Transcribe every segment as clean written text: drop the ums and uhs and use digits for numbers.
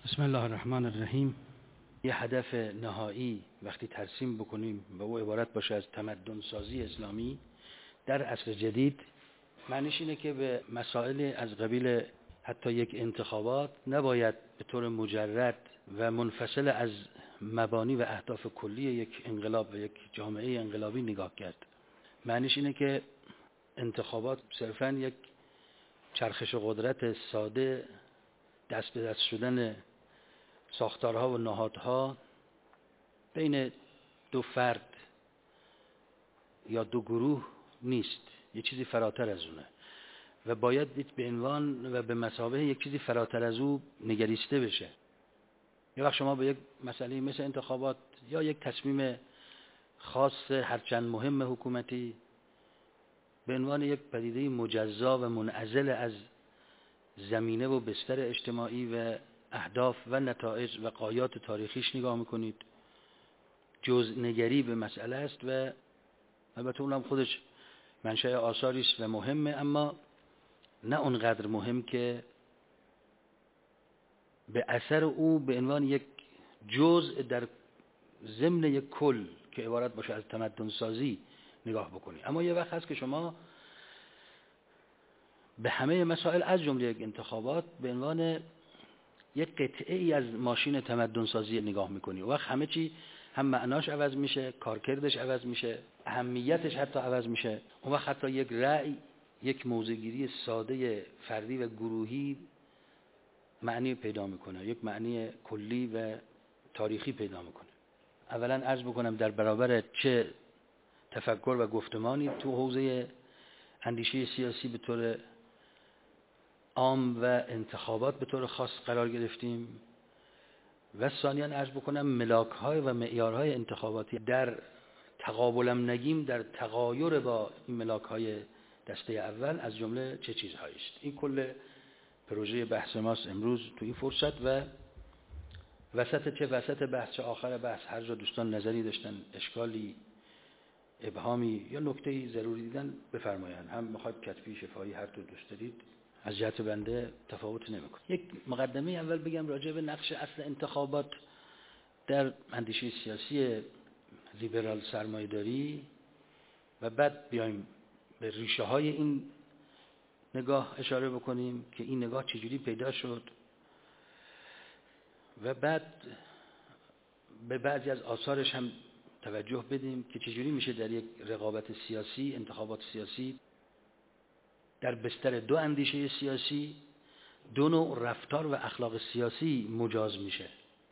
بسم الله الرحمن الرحیم. یه هدف نهایی وقتی ترسیم بکنیم و او عبارت باشه از تمدن سازی اسلامی در عصر جدید، معنیش اینه که به مسائل از قبیل حتی یک انتخابات نباید به طور مجرد و منفصل از مبانی و اهداف کلی یک انقلاب و یک جامعه انقلابی نگاه کرد. معنیش اینه که انتخابات صرفاً یک چرخش قدرت ساده، دست به دست شدن ساختارها و نهادها بین دو فرد یا دو گروه نیست، یه چیزی فراتر از اونه و باید دید به عنوان و به مثابه یک چیزی فراتر از او نگریسته بشه. یه وقت شما به یک مسئله مثل انتخابات یا یک تصمیم خاص هرچند مهم حکومتی به عنوان یک پدیده مجزا و منعزل از زمینه و بستر اجتماعی و اهداف و نتایج و غایات تاریخیش نگاه میکنید، جزءنگری به مسئله است و البته اونم خودش منشأ آثاری است و مهمه، اما نه اونقدر مهم که به اثر او به عنوان یک جزء در ضمن یک کل که عبارت باشه از تمدن سازی نگاه بکنید. اما یه وقت هست که شما به همه مسائل از جمله یک انتخابات به عنوان یک قطعه ای از ماشین تمدن سازی نگاه میکنی. و وقت همه چی هم معناش عوض میشه، کارکردش عوض میشه، اهمیتش حتی عوض میشه. اون وقت حتی یک رأی، یک موضع‌گیری ساده فردی و گروهی معنی پیدا میکنه، یک معنی کلی و تاریخی پیدا میکنه. اولا عرض بکنم در برابر چه تفکر و گفتمانی تو حوزه اندیشه سیاسی به طور عام و انتخابات به طور خاص قرار گرفتیم و ثانیاً عرض بکنم ملاک‌های و معیارهای انتخاباتی در تقابلم نگیم در تغایر با این ملاک‌های دسته اول از جمله چه چیزهایی است. این کل پروژه بحث ماست امروز تو این فرصت و وسط بحث چه آخر بحث هر جا دوستان نظری داشتن، اشکالی، ابهامی یا نکته‌ای ضروری دیدن بفرمایند. هم می‌خواید کتبی، شفاهی، هر دو دوست دارید، از جهت بنده تفاوت نمی‌کنه. یک مقدمه اول بگم راجع به نقش اصل انتخابات در اندیشه سیاسی لیبرال سرمایه‌داری و بعد بیایم به ریشه‌های این نگاه اشاره بکنیم که این نگاه چجوری پیدا شد و بعد به بعضی از آثارش هم توجه بدیم که چجوری میشه در یک رقابت سیاسی، انتخابات سیاسی در بستر دو اندیشه سیاسی دو نوع رفتار و اخلاق سیاسی مجاز میشه،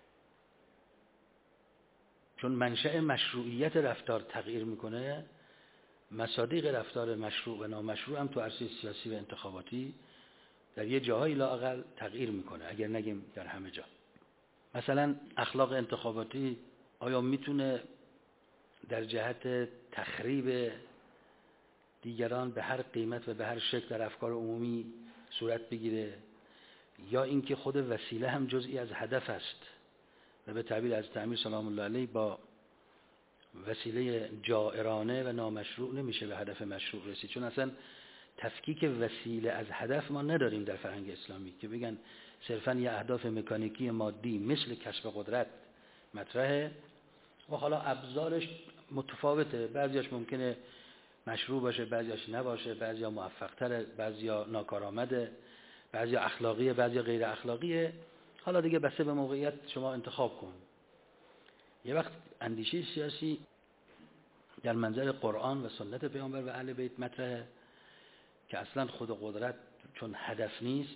چون منشأ مشروعیت رفتار تغییر میکنه. مصادیق رفتار مشروع و نامشروع هم تو عرصه سیاسی و انتخاباتی در یه جاهای لااقل تغییر میکنه، اگر نگیم در همه جا. مثلا اخلاق انتخاباتی آیا میتونه در جهت تخریب دیگران به هر قیمت و به هر شکل در افکار عمومی صورت بگیره، یا اینکه خود وسیله هم جزئی از هدف است و به تعبیر از امیر سلام الله علیه با وسیله جائرانه و نامشروع نمیشه به هدف مشروع رسید، چون اصلا تفکیک وسیله از هدف ما نداریم در فرهنگ اسلامی که بگن صرفاً یه اهداف مکانیکی مادی مثل کسب قدرت مطرحه و حالا ابزارش متفاوته، بعضیاش ممکنه مشروع باشه، بعضیاش نباشه، بعضیا موفق‌تره، بعضیا ناکارآمده، بعضیا اخلاقیه، بعضیا غیر اخلاقیه. حالا دیگه بسته به موقعیت شما انتخاب کن. یه وقت اندیشه سیاسی در منظر قرآن و سنت پیامبر و اهل بیت مطرحه که اصلا خود قدرت چون هدف نیست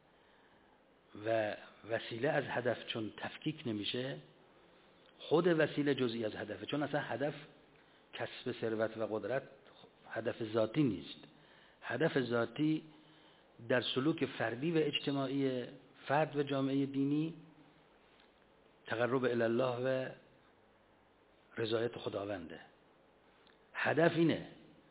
و وسیله از هدف چون تفکیک نمیشه، خود وسیله جزئی از هدفه، چون اصلا هدف کسب ثروت و قدرت هدف ذاتی نیست. هدف ذاتی در سلوک فردی و اجتماعی فرد و جامعه دینی تقرب الی الله و رضایت خداونده. هدف اینه.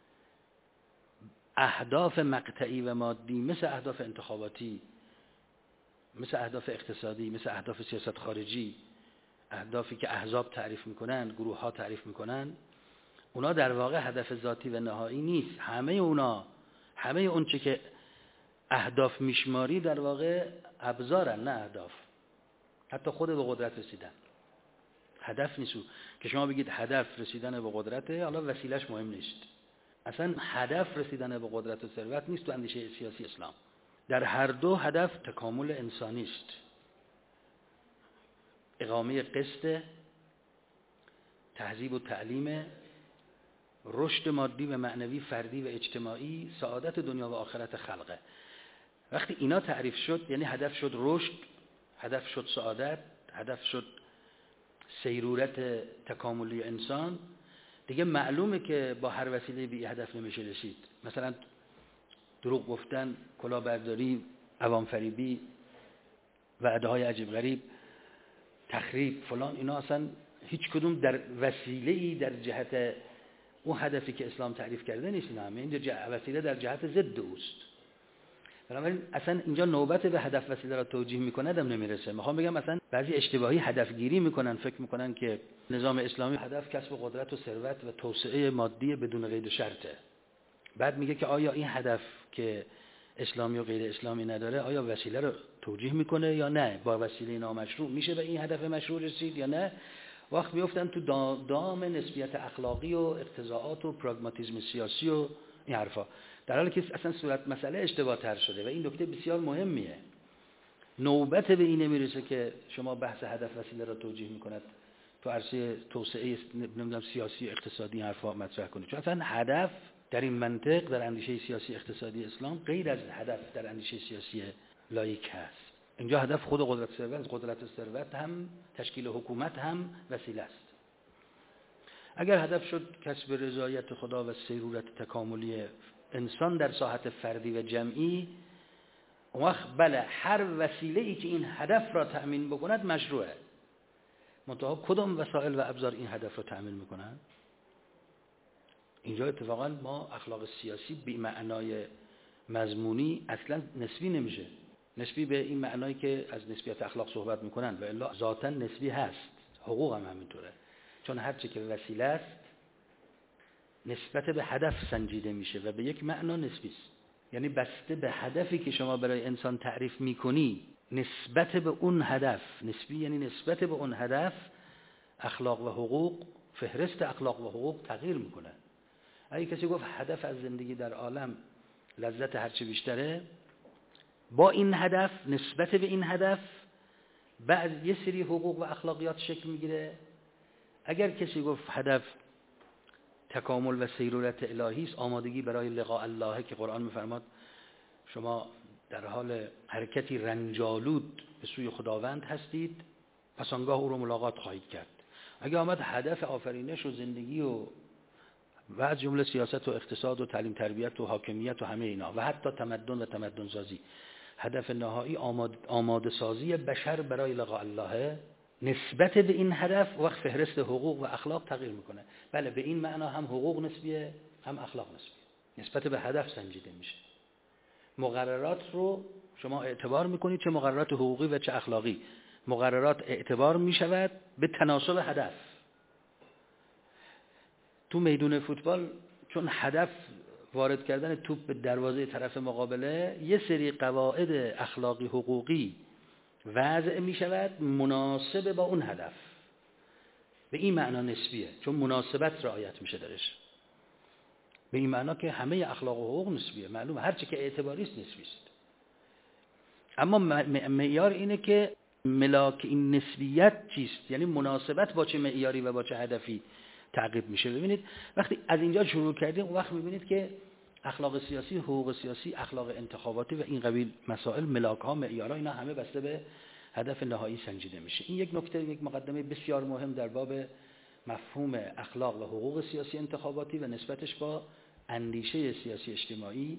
اهداف مقطعی و مادی مثل اهداف انتخاباتی، مثل اهداف اقتصادی، مثل اهداف سیاست خارجی، اهدافی که احزاب تعریف میکنن، گروه ها تعریف میکنن، اونا در واقع هدف ذاتی و نهایی نیست. همه اون چه که اهداف میشماری در واقع ابزارن، نه اهداف. حتی خود به قدرت رسیدن هدف نیست که شما بگید هدف رسیدن به قدرته، حالا وسیلش مهم نیست. اصلا هدف رسیدن به قدرت و ثروت نیست تو اندیشه سیاسی اسلام. در هر دو هدف تکامل انسانی است، اقامه قسط، تهذیب و تعلیم، رشد مادی و معنوی فردی و اجتماعی، سعادت دنیا و آخرت خلقه. وقتی اینا تعریف شد یعنی هدف شد رشد، هدف شد سعادت، هدف شد سیرورت تکاملی انسان، دیگه معلومه که با هر وسیله به این هدف نمیشه رسید. مثلا دروغ گفتن، کلاهبرداری، عوام فریبی، وعده‌های عجیب غریب، تخریب فلان، اینا اصلا هیچ کدوم در وسیله‌ای در جهت اون هدفی که اسلام تعریف کرده نیست. اینا همه این وسیله در جهت ضد اوست. بنابراین اصلا اینجا نوبت به هدف وسیله را توجیه میکنه دم نمیرسه. میخوام بگم مثلا بعضی اشتباهی هدف گیری میکنن، فکر میکنن که نظام اسلامی هدف کسب قدرت و ثروت و توسعه مادی بدون قید و شرطه. بعد میگه که آیا این هدف که اسلامی و غیر اسلامی نداره آیا وسیله رو توجیه میکنه یا نه؟ با وسیله نامشروع میشه به این هدف مشروع رسید یا نه؟ وقت میافتن تو دام نسبیت اخلاقی و اقتضاعات و پراگماتیسم سیاسی و این حرفا، در حالی که اصلا صورت مسئله اشتباه تر شده و این نکته بسیار مهمیه. نوبت به این نمیرسه که شما بحث هدف وسیله را توجیه میکند تو عرصه توسعه نمیدونم سیاسی اقتصادی حرفا مطرح کنید، چون اصلا هدف در این منطق در اندیشه سیاسی اقتصادی اسلام غیر از هدف در اندیشه سیاسی لایک هست. اینجا هدف خود قدرت ثروت هم تشکیل حکومت هم وسیله است. اگر هدف شد کسب رضایت خدا و سیرورت تکاملی انسان در ساحت فردی و جمعی، اون وقت بله هر وسیله‌ای که این هدف را تأمین بکند مشروعه. منتها کدام وسایل و ابزار این هدف را تأمین میکنند؟ اینجا اتفاقا ما اخلاق سیاسی به معنای مضمونی اصلا نسبی نمیشه. نسبی به این معنایی که از نسبیت اخلاق صحبت میکنن و الا ذاتاً نسبی هست. حقوق هم همینطوره، چون هر چی که وسیله است نسبت به هدف سنجیده میشه و به یک معنا نسبی است. یعنی بسته به هدفی که شما برای انسان تعریف میکنی نسبت به اون هدف، نسبی یعنی نسبت به اون هدف اخلاق و حقوق، فهرست اخلاق و حقوق تغییر میکنه. اگه کسی گفت هدف از زندگی در عالم لذت هرچی بیشتره، با این هدف نسبت به این هدف بعد یه سری حقوق و اخلاقیات شکل میگیره. اگر کسی گفت هدف تکامل و سیرورت الهی است، آمادگی برای لقاء الله که قرآن میفرماد شما در حال حرکتی رنجالود به سوی خداوند هستید، پس آنگاه او رو ملاقات خواهید کرد. اگه آمد هدف آفرینش و زندگی و از جمله سیاست و اقتصاد و تعلیم تربیت و حاکمیت و همه اینا و حتی تمدن و تمدن سازی، هدف نهایی آماده سازی بشر برای لقاء الله، نسبت به این هدف وقت فهرست حقوق و اخلاق تغییر میکنه. بله به این معنا هم حقوق نسبیه هم اخلاق نسبیه، نسبت به هدف سنجیده میشه. مقررات رو شما اعتبار میکنید، چه مقررات حقوقی و چه اخلاقی. مقررات اعتبار میشود به تناسب هدف. تو میدون فوتبال چون هدف وارد کردن توپ به دروازه طرف مقابله، یه سری قواعد اخلاقی حقوقی وضع می شود مناسب با اون هدف. به این معنا نسبیه، چون مناسبت رعایت میشه درش. به این معنا که همه اخلاق و حقوق نسبیه، معلومه هر چی که اعتباری است نسبی است. اما معیار اینه که ملاک این نسبیت چیست، یعنی مناسبت با چه معیاری و با چه هدفی تعقیب میشه. ببینید وقتی از اینجا شروع کردیم اون وقت میبینید که اخلاق سیاسی، حقوق سیاسی، اخلاق انتخاباتی و این قبیل مسائل، ملاک ها، معیارها، اینا همه بسته به هدف نهایی سنجیده میشه. این یک نکته، یک مقدمه بسیار مهم در باب مفهوم اخلاق و حقوق سیاسی انتخاباتی و نسبتش با اندیشه سیاسی اجتماعی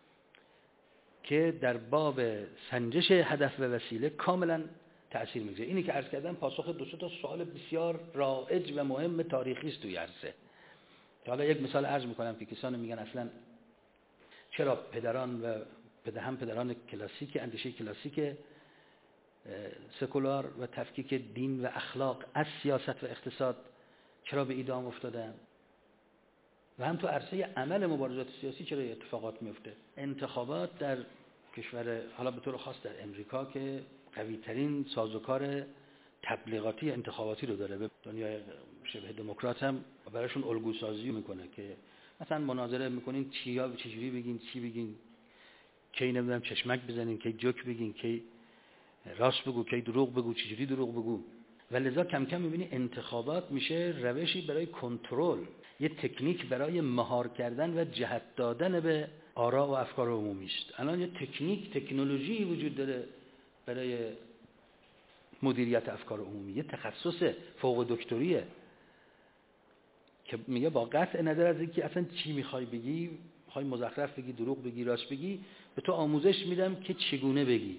که در باب سنجش هدف و وسیله کاملا تأثیر میگذاره. اینی که عرض کردم پاسخ دو تا سوال بسیار رائج و مهم تاریخی است توی عرصه. حالا یک مثال عرض میکنم که کسانی میگن اصلا چرا پدران و پدران کلاسیک، اندیشه کلاسیک سکولار و تفکیک دین و اخلاق از سیاست و اقتصاد چرا به ایدام افتادن و هم تو عرصه عمل مبارزات سیاسی چرا اتفاقات میفته. انتخابات در کشور، حالا به طور خاص در امریکا که قوی ترین سازوکار تبلیغاتی انتخاباتی رو داره. به دنیای شبه دموکرات هم براشون الگو سازی میکنه که مثلا مناظره میکنین چجوری بگین، چی بگین، کی نمیدونم چشمک بزنین، کی جوک بگین، کی راست بگو، کی دروغ بگو، چجوری دروغ بگو. و لذا کم کم میبینی انتخابات میشه روشی برای کنترل، یه تکنیک برای مهار کردن و جهت دادن به آراء و افکار عمومی است. الان یه تکنولوژی وجود داره برای مدیریت افکار عمومی، یه تخصص فوق دکتریه که میگه با قطع نظر از اینکه اصلا چی میخوای بگی، میخوای مزخرف بگی، دروغ بگی، راست بگی، به تو آموزش میدم که چگونه بگی،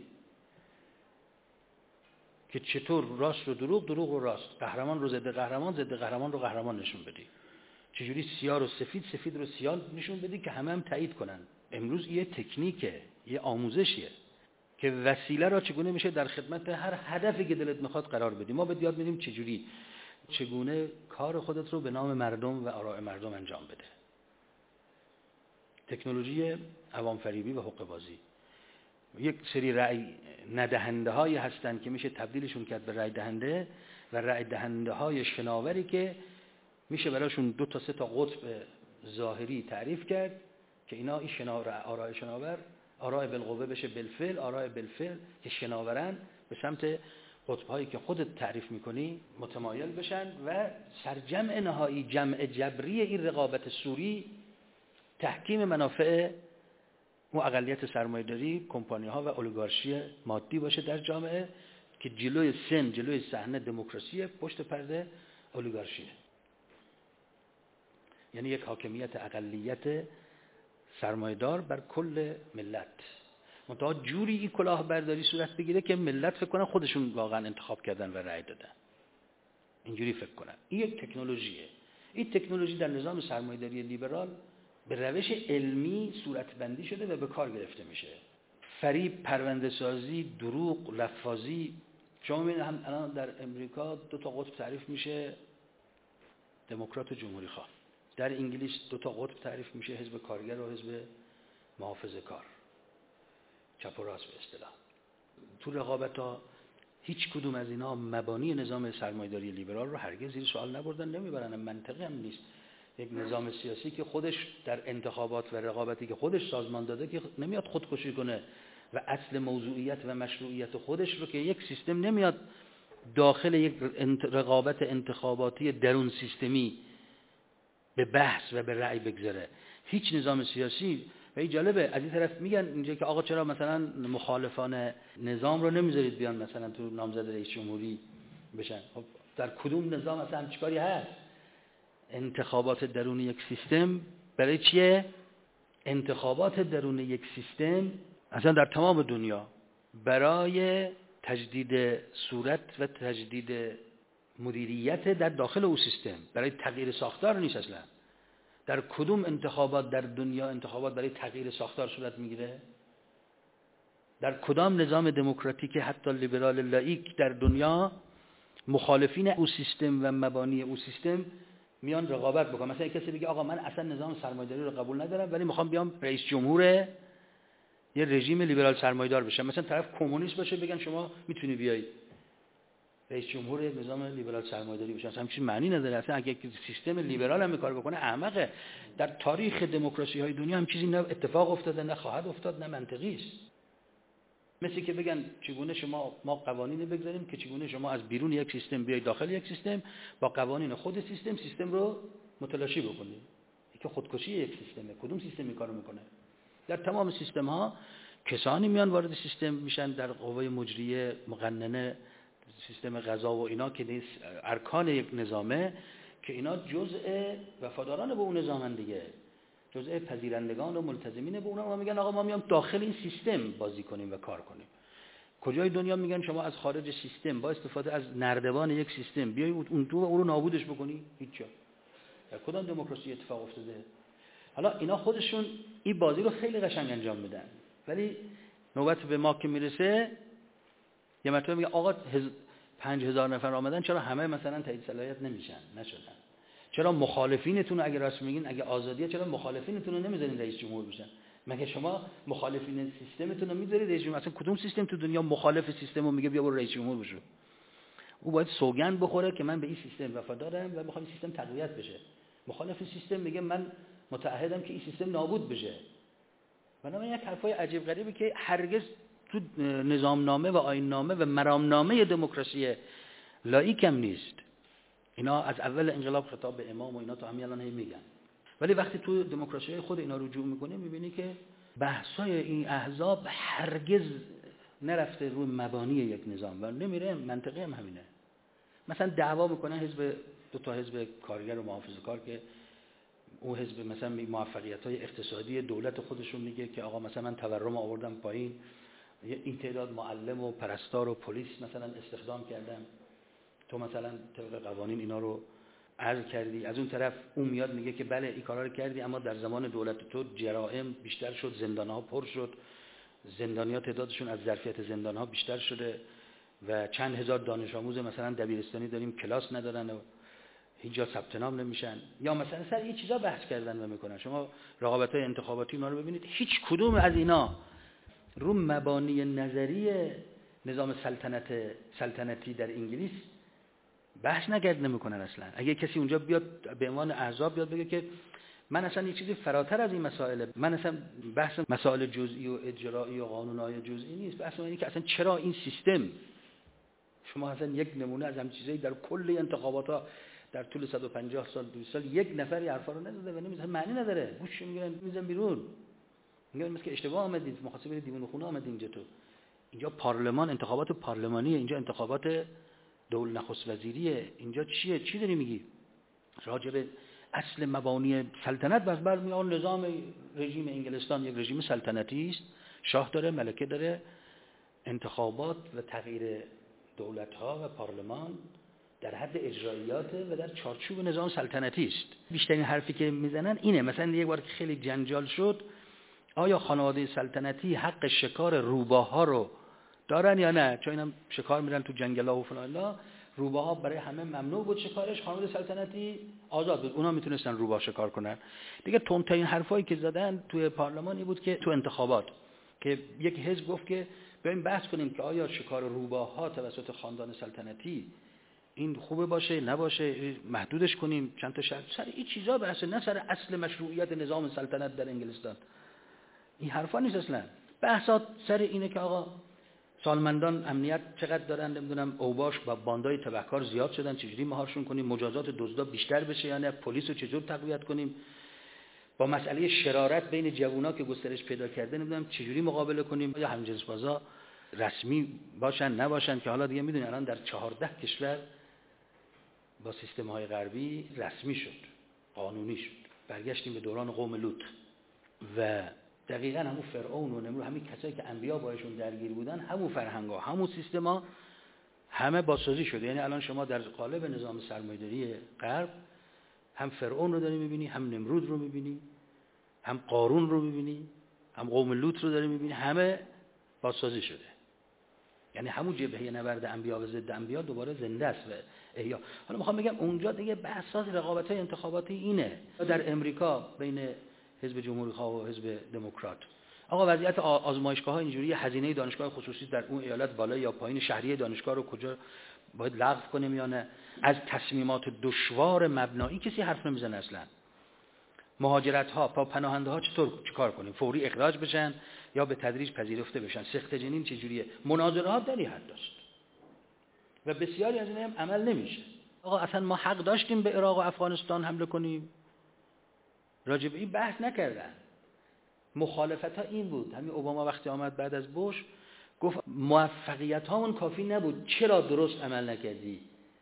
که چطور راست رو دروغ، دروغ رو راست، قهرمان رو ضد قهرمان، ضد قهرمان رو قهرمان نشون بدی، چجوری سیاه رو سفید، سفید رو سیاه نشون بدی که همه هم تایید کنن. امروز یه تکنیکه، یه آموزشیه که وسیله را چگونه میشه در خدمت هر هدفی که دلت میخواد قرار بدی. ما بهت یاد میدیم چگونه کار خودت رو به نام مردم و آراء مردم انجام بده. تکنولوژی عوام فریبی و حقه بازی. یک سری رأی ندهنده هایی هستن که میشه تبدیلشون کرد به رأی دهنده، و رأی دهنده های شناوری که میشه براشون 2 تا 3 تا قطب ظاهری تعریف کرد که اینا این آراء شناور، آراء بالقوه بشه بالفعل، آراء بالفعل که شناورن به سمت قطب‌هایی که خودت تعریف میکنی متمایل بشن و سرجمع نهایی جمع جبری این رقابت سوری تحکیم منافع اون اقلیت سرمایه‌داری، کمپانی‌ها و اولیگارشی مادی باشه در جامعه که جلوی صحنه دموکراسی، پشت پرده اولیگارشیه. یعنی یک حاکمیت اقلیت سرمایه‌دار بر کل ملت. منتها جوری این کلاهبرداری صورت بگیره که ملت فکر کنن خودشون واقعا انتخاب کردن و رأی دادن. اینجوری فکر کنن. این یک تکنولوژیه. این تکنولوژی در نظام سرمایه‌داری لیبرال به روش علمی صورتبندی شده و به کار گرفته میشه. فریب، پرونده سازی، دروغ، لفاظی. شما می‌بینید هم الان در امریکا 2 تا قطب تعریف میشه، دموکرات و جمهوری خواه. در انگلیس 2 تا قطب تعریف میشه، حزب کارگر و حزب محافظه‌کار، چپ و راست به اصطلاح. تو رقابت‌ها هیچ کدوم از اینا مبانی نظام سرمایه‌داری لیبرال رو هرگز زیر سوال نبردن، نمیبرن، منطقی هم نیست. یک نظام سیاسی که خودش در انتخابات و رقابتی که خودش سازمان داده که نمیاد خودکشی کنه و اصل موضوعیت و مشروعیت خودش رو که یک سیستم نمیاد داخل یک رقابت انتخاباتی درون سیستمی به بحث و به رأی بگذاره. هیچ نظام سیاسی. و این جالبه، از این طرف میگن اینجا که آقا چرا مثلا مخالفان نظام رو نمیذارید بیان مثلا تو نامزد رئیس جمهوری بشن؟ خب در کدوم نظام مثلا همچین کاری هست؟ انتخابات درون یک سیستم برای چیه؟ انتخابات درون یک سیستم اصلا در تمام دنیا برای تجدید صورت و تجدید مدیریت در داخل او سیستم، برای تغییر ساختار نیست. اصلا در کدوم انتخابات در دنیا انتخابات برای تغییر ساختار صورت میگیره؟ در کدام نظام دموکراتیک حتی لیبرال لاییک در دنیا مخالفین او سیستم و مبانی او سیستم میان رقابت بکنن؟ مثلا کسی بگه آقا من اصلا نظام سرمایه‌داری رو قبول ندارم ولی میخوام بیام رئیس جمهور یه رژیم لیبرال سرمایه‌دار بشم. مثلا طرف کمونیست باشه بگن شما میتونی بیای رئیس جمهور نظام لیبرال سرمایه‌داری بشه. اصلا چیزی معنی نداره. اصلا اگه سیستم لیبرال هم کار بکنه احمقه. در تاریخ دموکراسی‌های دنیا هم چیزی نه اتفاق افتاده نه خواهد افتاد نه منطقی است. مثل که بگن چگونه ما قوانینی بگذاریم که چگونه شما از بیرون یک سیستم بیای داخل یک سیستم با قوانین خود سیستم رو متلاشی بکنید. که خودکشی یک سیستمه. کدوم سیستمی کارو میکنه؟ در تمام سیستم‌ها کسانی میان وارد سیستم میشن در قوه مجریه، مقننه، سیستم قضا و اینا که نیست ارکان یک نظامه که اینا جزء وفاداران به اون نظامن دیگه، جزء پذیرندگان و ملتزمین به اونها. میگن آقا ما میام داخل این سیستم بازی کنیم و کار کنیم. کجای دنیا میگن شما از خارج سیستم با استفاده از نردبان یک سیستم بیای اون تو رو نابودش بکنی؟ هیچ جا. در کدام دموکراسی اتفاق افتاده؟ حالا اینا خودشون این بازی رو خیلی قشنگ انجام میدن، ولی نوبت به ما که میرسه یه مرتبه میگه آقا 5000 نفر آمدن چرا همه مثلا تایید صلاحیت نشدن؟ چرا مخالفینتون اگه راست میگین اگه آزادیه چرا مخالفینتون رو نمیذارین رئیس جمهور بشن؟ مگه شما مخالفین سیستمتون رو میذارید رئیس جمهور؟ اصلا کدوم سیستم تو دنیا مخالف سیستم رو میگه بیا برو رئیس جمهور بشو؟ او باید سوگند بخوره که من به این سیستم وفادارم و میخوام این سیستم تقویت بشه. مخالف سیستم میگه من متعهدم که این سیستم نابود بشه. بنابراین یک حرفای عجیب غریبی که هرگز تو نظامنامه و آیین‌نامه و مرامنامه دموکراسی لاییک هم نیست. اینا از اول انقلاب خطاب به امام و اینا تو همین الان میگن. ولی وقتی تو دموکراسی خود اینا رجوع میکنه میبینی که بحثای این احزاب هرگز نرفته روی مبانی یک نظام و نمیره. منطقه هم همینه. مثلا دعوا میکنن حزب، دو تا حزب کارگر و محافظه‌کار که او حزب مثلا موفقیت‌های اقتصادی دولت خودشون میگه که آقا مثلا من تورم آوردم پایین، این تعداد معلم و پرستار و پلیس مثلا استخدام کردم، تو مثلا طبق قوانین اینا رو عرض کردی. از اون طرف اون میاد میگه که بله این کارا رو کردی اما در زمان دولت تو جرائم بیشتر شد، زندان‌ها پر شد، زندانی‌ها تعدادشون از ظرفیت زندان‌ها بیشتر شده و چند هزار دانش آموز مثلا دبیرستانی داریم کلاس ندارن و هیچ جا ثبت نام نمیشن. یا مثلا سر این چیزا بحث کردن و میکنن. شما رقابت‌های انتخاباتی ما رو ببینید، هیچ کدوم از اینا رو مبانی نظری نظام سلطنتی در انگلیس بحث نمیکنن اصلا. اگه کسی اونجا بیاد به عنوان احزاب بیاد بگه که من اصلا یک چیزی فراتر از این مسائل، من اصلا بحث مسائل جزئی و اجرایی و قانون‌های جزئی نیست، بحث اینه که اصلا چرا این سیستم، شما اصلا یک نمونه از همین چیزایی در کل انتخابات‌ها در طول 150 سال 200 سال یک نفری حرفا رو نزده و نمیزنه، معنی نداره، گوش میگیرن میذارن بیرون، میگن مثل که اشتباه آمدید، مخاطب برید دیوان خونه آمدید اینجا. تو اینجا پارلمان، انتخابات پارلمانیه، اینجا انتخابات دولت نخست وزیریه، اینجا چیه؟ چی داری میگی راجع به اصل مبانی سلطنت؟ بس برمیاد نظام رژیم انگلستان یک رژیم سلطنتی است، شاه داره، ملکه داره، انتخابات و تغییر دولت‌ها و پارلمان در حد اجراییاته و در چارچوب نظام سلطنتی است. بیشترین حرفی که میزنن اینه. مثلا یک بار که خیلی جنجال شد، آیا خانواده سلطنتی حق شکار روباها رو دارن یا نه؟ چون اینا شکار میرن تو جنگلا و فلان، روباها برای همه ممنوع بود شکارش، خانواده سلطنتی آزاد بود، اونا میتونستن روباه شکار کنن. دیگه تندترین حرفایی که زدن توی پارلمانی بود که تو انتخابات که یک حزب گفت که بیایم بحث کنیم که آیا شکار روباها توسط خاندان سلطنتی این خوبه باشه نباشه، محدودش کنیم، چند تا شرط. سر این چیزا بحثه، نه سر اصل مشروعیت نظام سلطنت در انگلستان. این حرفا نیست اصلا. بحثات سر اینه که آقا سالمندان امنیت چقدر دارن، نمیدونم اوباش با باندای تبهکار زیاد شدن، چجوری مهارشون کنیم، مجازات دزدا بیشتر بشه یا نه، پلیس رو چجور تقویت کنیم، با مسئله شرارت بین جوونا که گسترش پیدا کرده نمیدونم چجوری مقابله کنیم، یا همجنسبازا رسمی باشن نباشن، که حالا دیگه میدونید الان در 14 کشور با سیستم‌های غربی رسمی شد، قانونی شد. برگشتیم به دوران قوم لوط و دقیقاً همون فرعون و نمرود، همین کسایی که انبیا باشون درگیر بودن، همون فرهنگا، همون سیستما همه بازسازی شده. یعنی الان شما در قالب نظام سرمایه‌داری غرب هم فرعون رو داری می‌بینی، هم نمرود رو می‌بینی، هم قارون رو می‌بینی، هم قوم لوط رو داری می‌بینی، همه بازسازی شده. یعنی همون جبهه نبرد انبیا و ضد انبیا دوباره زنده است و احیا. حالا میخوام بگم اونجا دیگه بحثات رقابت‌های انتخاباتی اینه. در امریکا بین حزب جمهوری‌خواه و حزب دموکرات، آقا وضعیت آزمایشگاه‌ها اینجوریه، هزینه دانشگاه خصوصی در اون ایالت بالا یا پایین، شهریه دانشگاه رو کجا باید لغو کنیم یا نه، از تصمیمات دشوار مبنایی کسی حرف نمیزنه اصلا. مهاجرت‌ها، پناهنده‌ها چیکار کنیم؟ فوری اخراج بشن یا به تدریج پذیرفته بشن؟ سخت جنین چجوریه؟ مناظره داری حد داشت و بسیاری از اینها هم عمل نمیشه. آقا اصلا ما حق داشتیم به عراق و افغانستان حمله کنیم؟ راجع به این بحث نکردن. مخالفت‌ها این بود. همین اوباما وقتی آمد بعد از بوش گفت موفقیت‌هامون کافی نبود، چرا درست عمل نکردی؟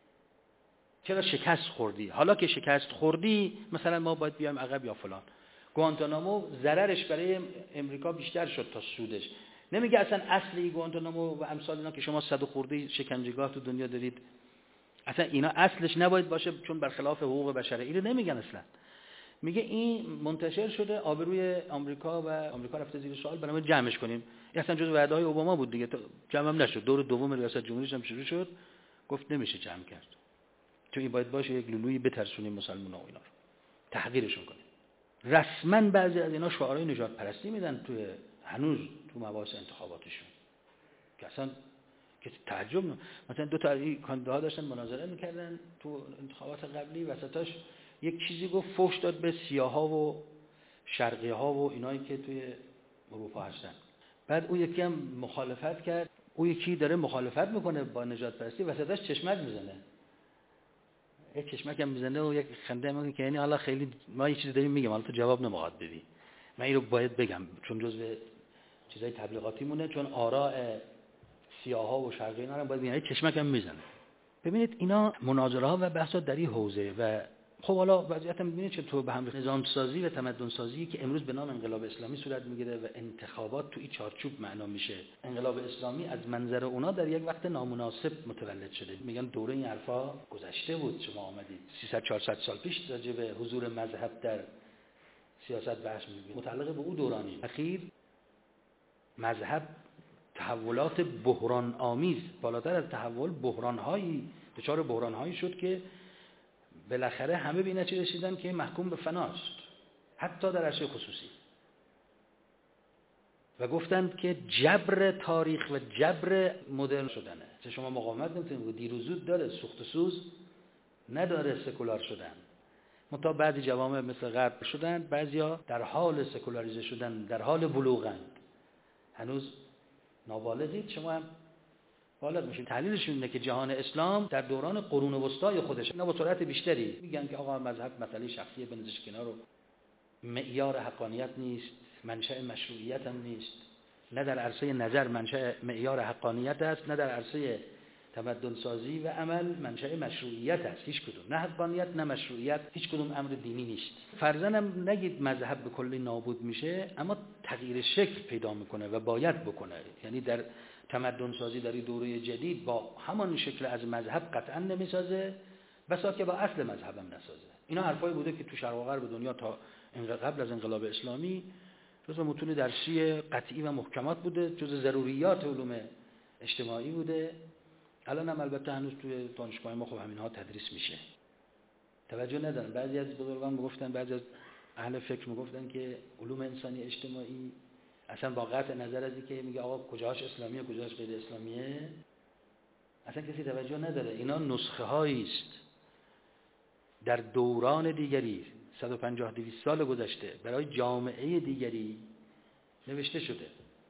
چرا شکست خوردی؟ حالا که شکست خوردی مثلا ما باید بیایم عقب یا فلان. گوانتانامو ضررش برای امریکا بیشتر شد تا سودش. نمیگه اصلا اصلی گوانتانامو و امثال اینا که شما 100 خورده شکنجهگاه تو دنیا دارید اصلا اینا اصلش نباید باشه چون برخلاف حقوق بشر. اینو نمیگن اصلا. میگه این منتشر شده، آبروی آمریکا و آمریکا رفته زیر سوال، برای جمعش کنیم. این اصلا جزء وعده‌های اوباما بود دیگه، جمع هم نشد. دور دوم ریاست جمهوریش هم شروع شد، گفت نمیشه جمع کرد. چون این باید باشه یک لولویی بترسونیم مسلمان‌ها و اینا رو تحقیرشون کنیم. رسما بعضی از اینا شعارهای نژاد پرستی میدن توی هنوز تو مباحث انتخاباتشون که اصلا که تعجب مثلا دو تا کاندیداها داشتن مناظره میکردن تو انتخابات قبلی، وسطاش یک چیزی گفت فحش داد به سیاها و شرقی‌ها و اینایی که توی اروپا هستن. بعد اون یکی هم مخالفت کرد، اون یکی داره مخالفت میکنه با نجات پرستی، وسطاش چشمک میزنه، یک چشمک هم میزنه و یک خنده میکنه که یعنی حالا خیلی ما یه چیزی داریم میگم، حالا تو جواب نمیخواد بدی، من اینو باید بگم چون جزء چیزای تبلیغاتی مونه، چون آراء سیاها و شرقی‌ها رو باید بگم، یک چشمک هم میزنه. ببینید اینا مناظره ها و بحثا در این حوزه و خب حالا وضعیت می‌بینید چطور به هم نظام سازی و تمدن سازی که امروز به نام انقلاب اسلامی صورت میگیره و انتخابات تو این چارچوب معنا میشه. انقلاب اسلامی از منظر اونا در یک وقت نامناسب متولد شده. میگن دوره این حرفا گذشته بود، شما آمدید 300 400 سال پیش راجع به حضور مذهب در سیاست بحث می‌کنید. متعلق به اون دورانی اخیر مذهب تحولات بحران آمیز، بالاتر از تحول بحران‌هایی دچار بحران‌هایی شد که بالاخره همه به این نتیجه رسیدن که محکوم به فناست، حتی در عرصه خصوصی، و گفتند که جبر تاریخ و جبر مدرن شدنه. شما مقاومت نمی‌تونید، دیروزود داره، سوخت سوز نداره سکولار شدن. منتها بعضی جوامع مثل غرب شدن، بعضیا در حال سکولاریزه شدن، در حال بلوغند، هنوز نابالغید، شما هم بالغ میشین. تحلیلشون اینه که جهان اسلام در دوران قرون وسطای خودش اینا با سرعت بیشتری میگن که آقا مذهب مسئله شخصیه، بنزش کنار، رو معیار حقانیت نیست، منشأ مشروعیت هم نیست، نه در عرصه نظر منشأ معیار حقانیت است، نه در عرصه تمدن سازی و عمل منشأ مشروعیت است، هیچ کدوم، نه حقانیت نه مشروعیت، هیچ کدوم امر دینی نیست. فرضاً هم نگید مذهب به کلی نابود میشه، اما تغییر شکل پیدا میکنه و باید بکنه. یعنی در تمدن سازی در این دوره جدید با همان شکل از مذهب قطعا نمیسازه، بسا که با اصل مذهب هم نسازه. اینا حرفایی بوده که تو شرق و غرب دنیا تا قبل از انقلاب اسلامی جزو متون درسی قطعی و محکمات بوده، جزو ضروریات علوم اجتماعی بوده. الان هم البته هنوز توی دانشگاه ما خب همینها تدریس میشه. توجه ندارن. بعضی از بزرگان میگفتن، بعضی از اهل فکر میگفتن که علوم انسانی اجتماعی اصلا با قطع نظر از اینکه میگه آقا کجاش اسلامیه کجاش غیر اسلامیه اصلا کسی توجه نداره. اینا نسخه هایی است در دوران دیگری 150 200 سال گذشته برای جامعه دیگری نوشته شده.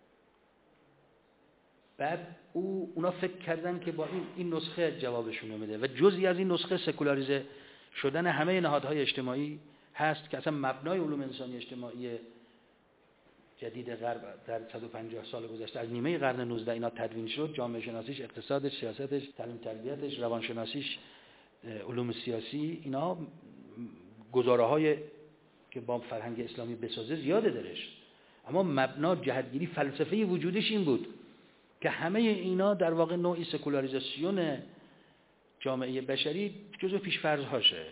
بعد اونا فکر کردن که با این نسخه جوابشون میده و جزئی از این نسخه سکولاریزه شدن همه نهادهای اجتماعی هست که اصلا مبنای علوم انسانی اجتماعی جدید غرب در 150 سال گذشته از نیمه قرن 19 اینا تدوین شد. جامعه شناسیش، اقتصادش، سیاستش، تعلیم تربیتش، روانشناسیش، علوم سیاسی، اینا گزاره‌های که با فرهنگ اسلامی بسازه زیاده درش، اما مبنا جهتگیری فلسفه وجودش این بود که همه اینا در واقع نوعی سکولاریزاسیون جامعه بشری جزو پیش‌فرض‌هاشه.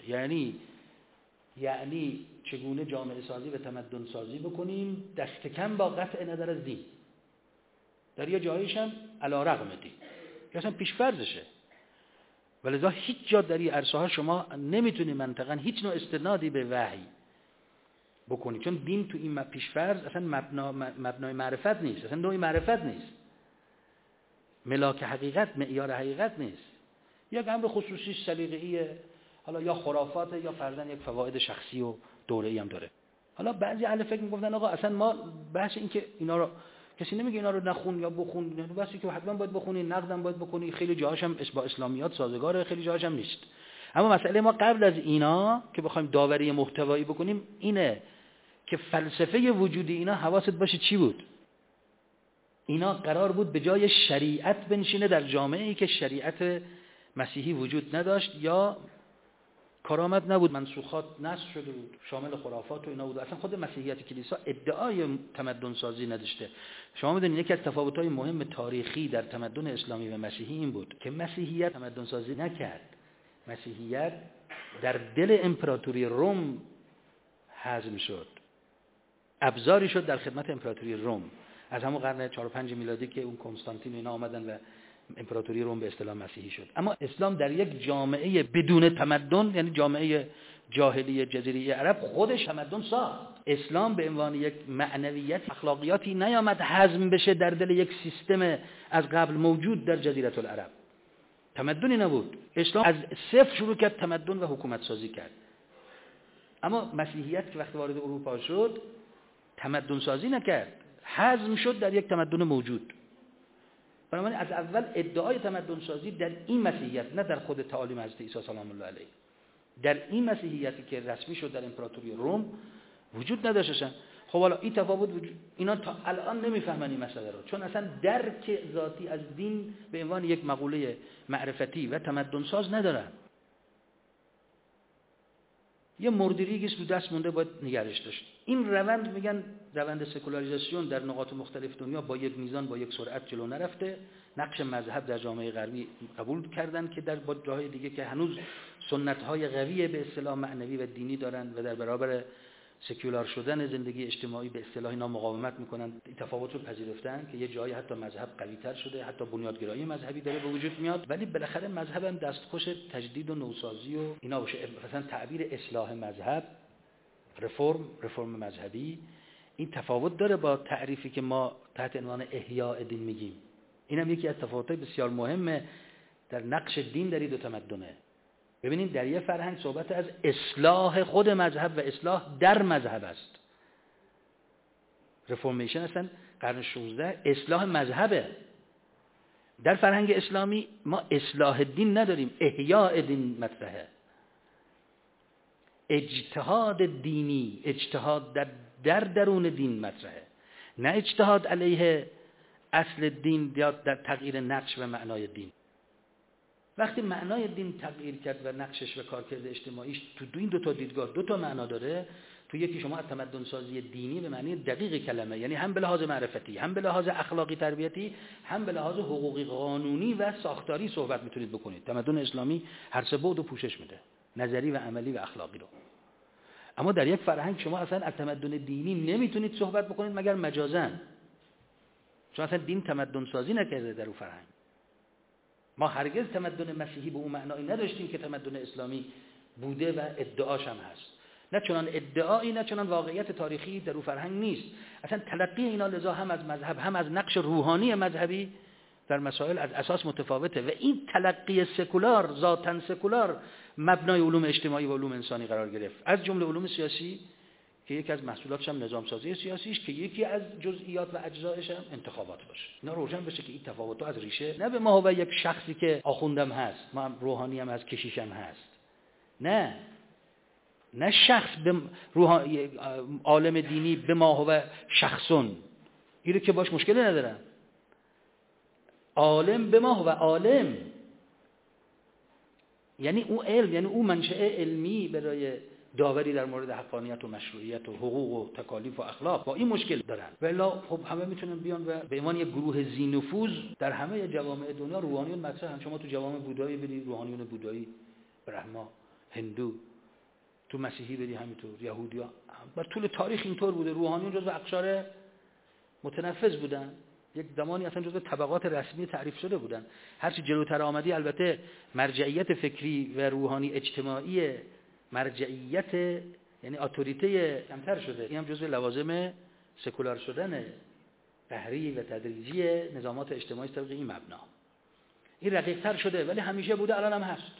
یعنی چگونه جامعه سازی و تمدن سازی بکنیم دست کم با قطع نظر از دین، در یه جایش هم علی رغم دین، که اصلا پیش‌فرضشه. ولذا هیچ جا در این عرصه ها شما نمیتونی منطقاً هیچ نوع استنادی به وحی بکنی، چون دین تو این پیش‌فرض اصلا مبنای معرفت نیست، اصلا نوعی معرفت نیست، ملاک حقیقت، معیار حقیقت نیست، یک امر خصوصی سلیقه‌ایه، حالا یا خرافاته یا فرضاً یک فواید شخصی و دوره‌ای هم داره. حالا بعضی اهل فکر میگفتن آقا اصلا ما بحث این که اینا رو کسی نمیگه اینا رو نخون یا بخون، بحثی که حتما باید بخونی، نقدم باید بکنی، خیلی جاهاش هم با اسلامیات سازگاره، خیلی جاهاش هم نیست. اما مسئله ما قبل از اینا که بخوایم داوری محتوایی بکنیم اینه که فلسفه وجودی اینا حواست باشه چی بود. اینا قرار بود به جای شریعت بنشینه در جامعه‌ای که شریعت مسیحی وجود نداشت یا کارآمد نبود، منسوخات نسخ شده بود، شامل خرافات و اینا بود. اصلا خود مسیحیت کلیسا ادعای تمدن سازی نداشته. شما میدونید یکی از تفاوت‌های مهم تاریخی در تمدن اسلامی و مسیحی این بود که مسیحیت تمدن سازی نکرد. مسیحیت در دل امپراتوری روم هضم شد، ابزاری شد در خدمت امپراتوری روم. از همون قرن 4 و 5 میلادی که اون کنستانتین اینا آمدن و امپراتوری روم به اصطلاح مسیحی شد. اما اسلام در یک جامعه بدون تمدن، یعنی جامعه جاهلی جزیره عرب، خودش تمدن ساخت. اسلام به عنوان یک معنویت اخلاقیاتی نیامد هضم بشه در دل یک سیستم از قبل موجود در جزیره العرب. تمدنی نبود. اسلام از صفر شروع کرد تمدن و حکومت سازی کرد. اما مسیحیت که وقتی وارد اروپا شد تمدن سازی نکرد، هضم شد در یک تمدن موجود. بنابراین از اول ادعای تمدن سازی در این مسیحیت، نه در خود تعالیم حضرت عیسی سلام الله علیه، در این مسیحیتی که رسمی شد در امپراتوری روم وجود نداشتن. خب حالا این تفاوت وجود، اینا تا الان نمیفهمن این مسئله رو، چون اصلا درک ذاتی از دین به عنوان یک مقوله معرفتی و تمدن ساز ندارن. یه مردریگی تو دست مونده باید نگرش داشت. این روند میگن روند سکولاریزاسیون در نقاط مختلف دنیا با یک میزان با یک سرعت جلو نرفته. نقش مذهب در جامعه غربی قبول کردن که در با جاهای دیگه که هنوز سنت‌های قوی به اصطلاح معنوی و دینی دارن و در برابر سکولار شدن زندگی اجتماعی به اصطلاح اینا مقاومت میکنن، این تفاوت رو پذیرفتن که یه جایی حتی مذهب قوی‌تر شده، حتی بنیادگرایی مذهبی داره به وجود میاد، ولی بالاخره مذهب هم دستخوش تجدید و نوسازی و اینا باشه. مثلا تعبیر اصلاح مذهب، رفرم مذهبی، این تفاوت داره با تعریفی که ما تحت عنوان احیاء دین میگیم. اینم یکی از تفاوت‌های بسیار مهمه در نقش دین در این دو تمدنه. ببینید در یه فرهنگ صحبت از اصلاح خود مذهب و اصلاح در مذهب است. رفورمیشن اصلا قرن 16 اصلاح مذهبه. در فرهنگ اسلامی ما اصلاح دین نداریم، احیاء دین مطرحه. اجتهاد دینی، اجتهاد در درون دین مطرحه، نه اجتهاد علیه اصل دین یا در تغییر نقش و معنای دین. وقتی معنای دین تغییر کرد و نقشش و کارکرد اجتماعیش تو این دو تا دیدگاه دو تا معنا داره، تو یکی شما از تمدن سازی دینی به معنی دقیق کلمه، یعنی هم به لحاظ معرفتی، هم به لحاظ اخلاقی تربیتی، هم به لحاظ حقوقی قانونی و ساختاری صحبت میتونید بکنید. تمدن اسلامی هر سه بعد رو پوشش میده، نظری و عملی و اخلاقی رو. اما در یک فرهنگ شما اصلا از تمدن دینی نمیتونید صحبت بکنید مگر مجازاً، چون اصلا دین تمدن سازی نکرده در اون فرهنگ. ما هرگز تمدن مسیحی به اون معنایی نداشتیم که تمدن اسلامی بوده و ادعاش هم هست. نه چنان ادعایی، نه چنان واقعیت تاریخی در اون فرهنگ نیست. اصلا تلقی اینا لذا هم از مذهب هم از نقش روحانی مذهبی در مسائل از اساس متفاوته و این تلقی سکولار، ذاتاً سکولار، مبنای علوم اجتماعی و علوم انسانی قرار گرفت، از جمله علوم سیاسی که یکی از محصولاتش هم نظام سازی سیاسیش که یکی از جزئیات و اجزایش هم انتخابات باشه. اینا روشن بشه که این تفاوت‌ها از ریشه نه به ما و یک شخصی که آخوندم هست، ما هم روحانی هم هست، کشیشم هست، نه شخص به عالم دینی به ما و شخصون، اینو که باش مشکلی ندارم. عالم به ما و عالم یعنی اون علم، یعنی اون منشأ علمی برای داوری در مورد حقانیت و مشروعیت و حقوق و تکالیف و اخلاق. با این مشکل دارن. والا خب همه میتونن بیان و به عنوان یک گروه ذی‌نفوذ در همه جوامع دنیا روحانیون مطرحن. شما تو جوامع بودایی برید، روحانیون بودایی، برهما، هندو، تو مسیحی بری همینطور، یهودیا، بر طول تاریخ اینطور بوده. روحانیون جزو اقشار متنفذ بودن، یک زمانی اصلا جزو طبقات رسمی تعریف شده بودن. هرچی جلوتر آمدی البته مرجعیت فکری و روحانی اجتماعی، مرجعیت یعنی اتوریته کمتر شده. این هم جزو لوازم سکولار شدن قهری و تدریجی نظامات اجتماعی طبق این مبنا. این رقیق‌تر شده ولی همیشه بوده، الان هم هست.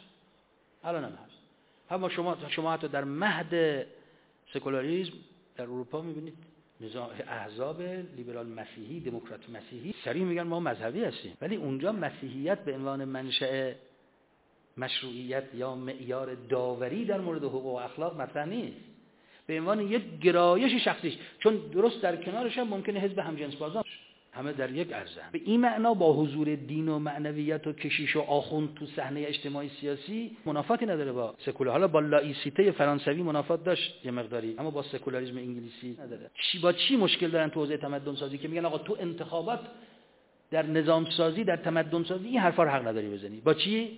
اما شما حتی در مهد سکولاریسم در اروپا می‌بینید نظام احزاب لیبرال مسیحی، دموکرات مسیحی سریع میگن ما مذهبی هستیم، ولی اونجا مسیحیت به عنوان منشأ مشروعیت یا معیار داوری در مورد حقوق و اخلاق مطرح نیست، به عنوان یک گرایش شخصیش، چون درست در کنارش هم ممکنه حزب همجنسبازان همه در یک عرضه. به این معنا با حضور دین و معنویت و کشیش و آخوند تو صحنه اجتماعی سیاسی منافاتی نداره با سکولار. حالا با لایسیته فرانسوی منافات داشت یه مقداری، اما با سکولاریسم انگلیسی نداره. با چی مشکل دارن تو حوزه تمدن سازی که میگن آقا تو انتخابات در نظام سازی، در تمدن سازی این حرفا رو حق نداری بزنی؟ با چی؟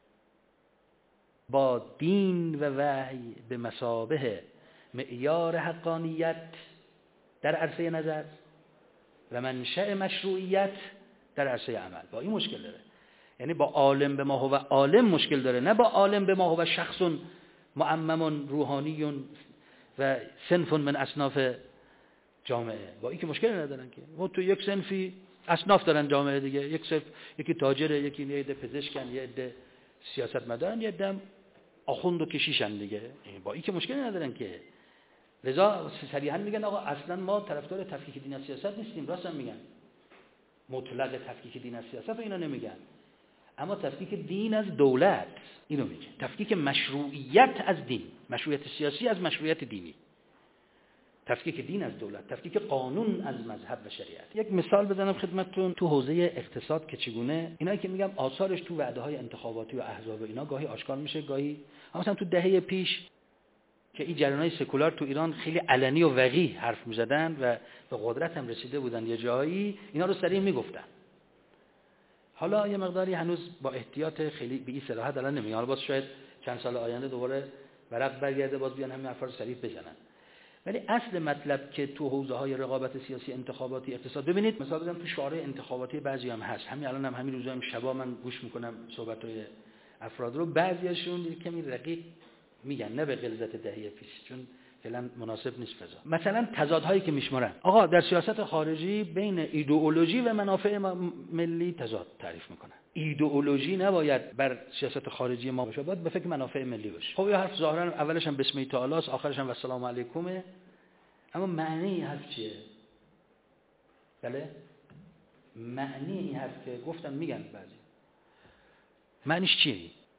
با دین و وحی به مثابه معیار حقانیت در عرصه نظر و منشأ مشروعیت در عرصه عمل. با این مشکل داره. یعنی با عالم به ما هو عالم مشکل داره، نه با عالم به ما هو شخص معمم روحانی و صنف من اصناف جامعه. با این که مشکل ندارن که ما تو یک صنفی اصناف دارن جامعه دیگه، یک صنف یکی تاجره، یکی یه عده پزشکن، یه عده سیاستمدارن، یه عده آخوند و کشیشن دیگه. با این که مشکل ندارن که. لذا صریحا میگن آقا اصلا ما طرفدار تفکیک دین از سیاست نیستیم. راست هم میگن، مطلق تفکیک دین از سیاست اینا نمیگن، اما تفکیک دین از دولت اینو میگه. تفکیک مشروعیت از دین، مشروعیت سیاسی از مشروعیت دینی، تفکیک دین از دولت، تفکیک قانون از مذهب و شریعت. یک مثال بزنم خدمتتون تو حوزه اقتصاد که چگونه اینایی که میگم آثارش تو وعده‌های انتخاباتی و احزاب و اینا گاهی آشکار میشه، گاهی مثلا تو دهه پیش که این جریان‌های سکولار تو ایران خیلی علنی و وقیح حرف می‌زدن و به قدرت هم رسیده بودن، یه جایی اینا رو صریح میگفتن. حالا یه مقداری هنوز با احتیاط خیلی به این صراحت الان نمیگم، حالا باز شاید چند سال آینده دوباره ورق برگرده باز بیان همین حرفا رو صریح بزنن. ولی اصل مطلب که تو حوزه‌های رقابت سیاسی، انتخاباتی، اقتصاد، ببینید مثلا بزنم تو شعارهای انتخاباتی بعضی هم هست، همین الان همین روزا هم شبا من گوش میکنم صحبت‌های افراد رو، بعضیاشون کمی رقیق میگن، نه به غلظت دهه پیش، چون فعلا مناسب نیست فضا. مثلا تضادهایی که میشمارن، آقا در سیاست خارجی بین ایدئولوژی و منافع ملی تضاد تعریف میکنن. ایدئولوژی نباید بر سیاست خارجی ما باشه، باید به فکر منافع ملی باشه. خب این حرف ظاهرا اولش هم بسم الله تعالی است، آخرش هم السلام علیکم، اما معنی این حرف چیه؟ بله؟ معنی این حرف که گفتن میگن بعضی، معنیش چیه؟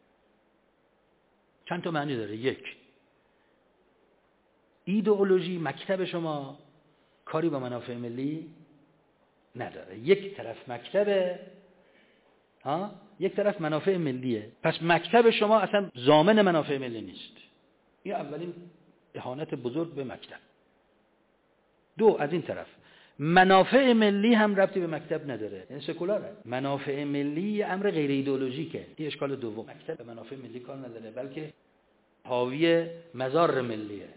چند تا معنی داره. یک، ایدئولوژی مکتب شما کاری با منافع ملی نداره، یک طرف مکتبه، یک طرف منافع ملیه، پس مکتب شما اصلا ضامن منافع ملی نیست. این اولین اهانت بزرگ به مکتب. دو، از این طرف منافع ملی هم ربطی به مکتب نداره، این سکولاره. منافع ملی امر غیر ایدئولوژیکه. این اشکال دوم، مکتب به منافع ملی کار نداره، بلکه حاوی مضار ملیه،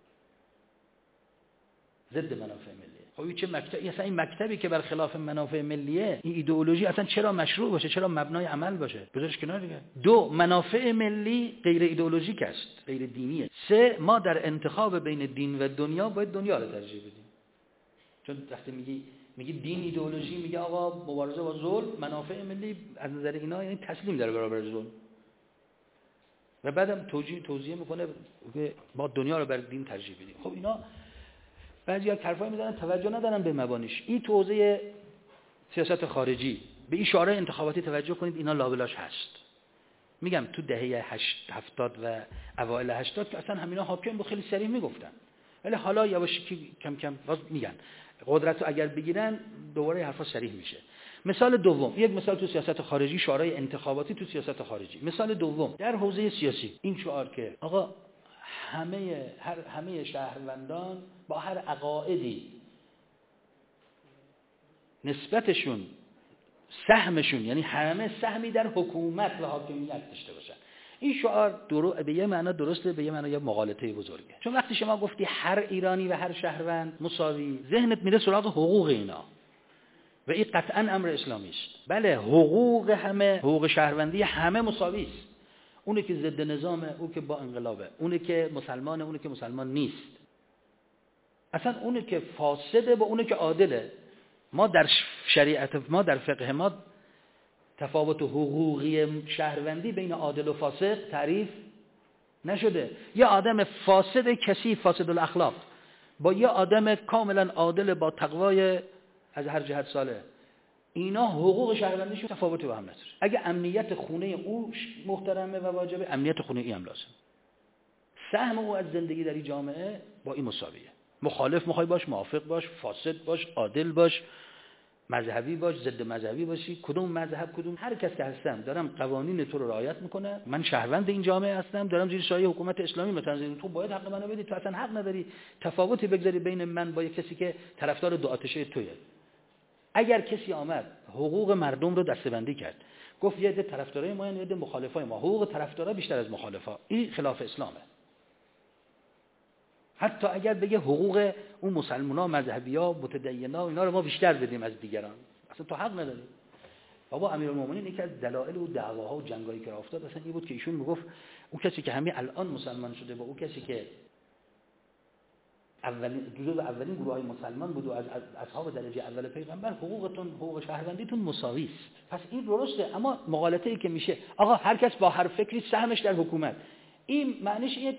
ضد منافع ملیه. خب این چه مکتبی؟ اصلا این مکتبی که برخلاف منافع ملیه، این ایدئولوژی اصلا چرا مشروع باشه، چرا مبنای عمل باشه؟ بذارش کنار دیگه. دو، منافع ملی غیر ایدئولوژیک است، غیر دینیه. سه، ما در انتخاب بین دین و دنیا باید دنیا رو ترجیح بدیم. چون وقتی میگی دین ایدئولوژی، میگه آقا مبارزه با ظلم، منافع ملی از نظر اینا یعنی تسلیم در برابر ظلم. و بعدم توضیح میکنه که ما دنیا رو بر دین ترجیح بدیم. خب اینا بعضیا حرفای میزنن توجه ندارن به مبانیش. این تو حوزه سیاست خارجی به این شعارهای انتخاباتی توجه کنید، اینا لابلاش هست. میگم تو دهه 70 و اوایل 80 که اصلا همینا حاکم بود، خیلی صریح میگفتن. ولی حالا یواشکی کم کم باز میگن قدرت رو اگر بگیرن دوباره حرفا صریح میشه. مثال دوم، یک مثال تو سیاست خارجی، شعارهای انتخاباتی تو سیاست خارجی. مثال دوم در حوزه سیاسی، این شعار که آقا همه شهروندان با هر عقایدی نسبتشون سهمشون، یعنی همه سهمی در حکومت و حاکمیت داشته باشن. این شعار به یه معنا درسته، به یه معنا یه مغالطه بزرگه. چون وقتی شما گفتی هر ایرانی و هر شهروند مساوی، ذهنت میره سراغ حقوق اینا و این قطعا امر اسلامی است. بله، حقوق شهروندی همه مساوی است. اونی که ضد نظامه، اون که با انقلابه، اونی که مسلمانه، اونی که مسلمان نیست، اصلا اونی که فاسده با اونی که عادله. ما در شریعت ما، در فقه ما تفاوت حقوقی شهروندی بین عادل و فاسق تعریف نشده. یه آدم فاسد کثیف، فاسد الاخلاق، با یه آدم کاملا عادل با تقوای از هر جهت صالح، اینا حقوق شهروندیشون تفاوتی با هم نداره. اگه امنیت خونه او محترمه و واجبه، امنیت خونه ای هم لازم. سهم او از زندگی در این جامعه با این مساویه. مخالف میخوای باش، موافق باش، فاسد باش، عادل باش، مذهبی باش، ضد مذهبی باشی، کدوم مذهب، کدوم هر کس که هستم دارم قوانین تو رو رعایت میکنه، من شهروند این جامعه هستم، دارم زیر سایه حکومت اسلامی متنظیم، تو باید حق منو بدی، تو اصلا حق نداری تفاوتی بگذاری بین من با کسی که طرفدار دو آتشه توئه. اگر کسی آمد حقوق مردم رو دسته‌بندی کرد، گفت یه عده طرفدارای ما، یه عده مخالفای ما، حقوق طرفدارا بیشتر از مخالفا، این خلاف اسلامه. حتی اگر بگه حقوق اون مسلمان‌ها، مذهبی‌ها، متدینا، اینا رو ما بیشتر بدیم از دیگران، اصلا تو حق نداری. بابا امیرالمومنین یکی از دلایل و دعواها و جنگایی که افتاد اصلا این بود که ایشون میگفت اون کسی که همین الان مسلمان شده با اون کسی که اولین گروه‌های مسلمان بود و از اصحاب درجه اول پیغمبر، حقوق شهروندیتون مساوی است. پس این درسته، اما مقالطه‌ای که میشه آقا هر کس با هر فکری سهمش در حکومت، این معنیش اینه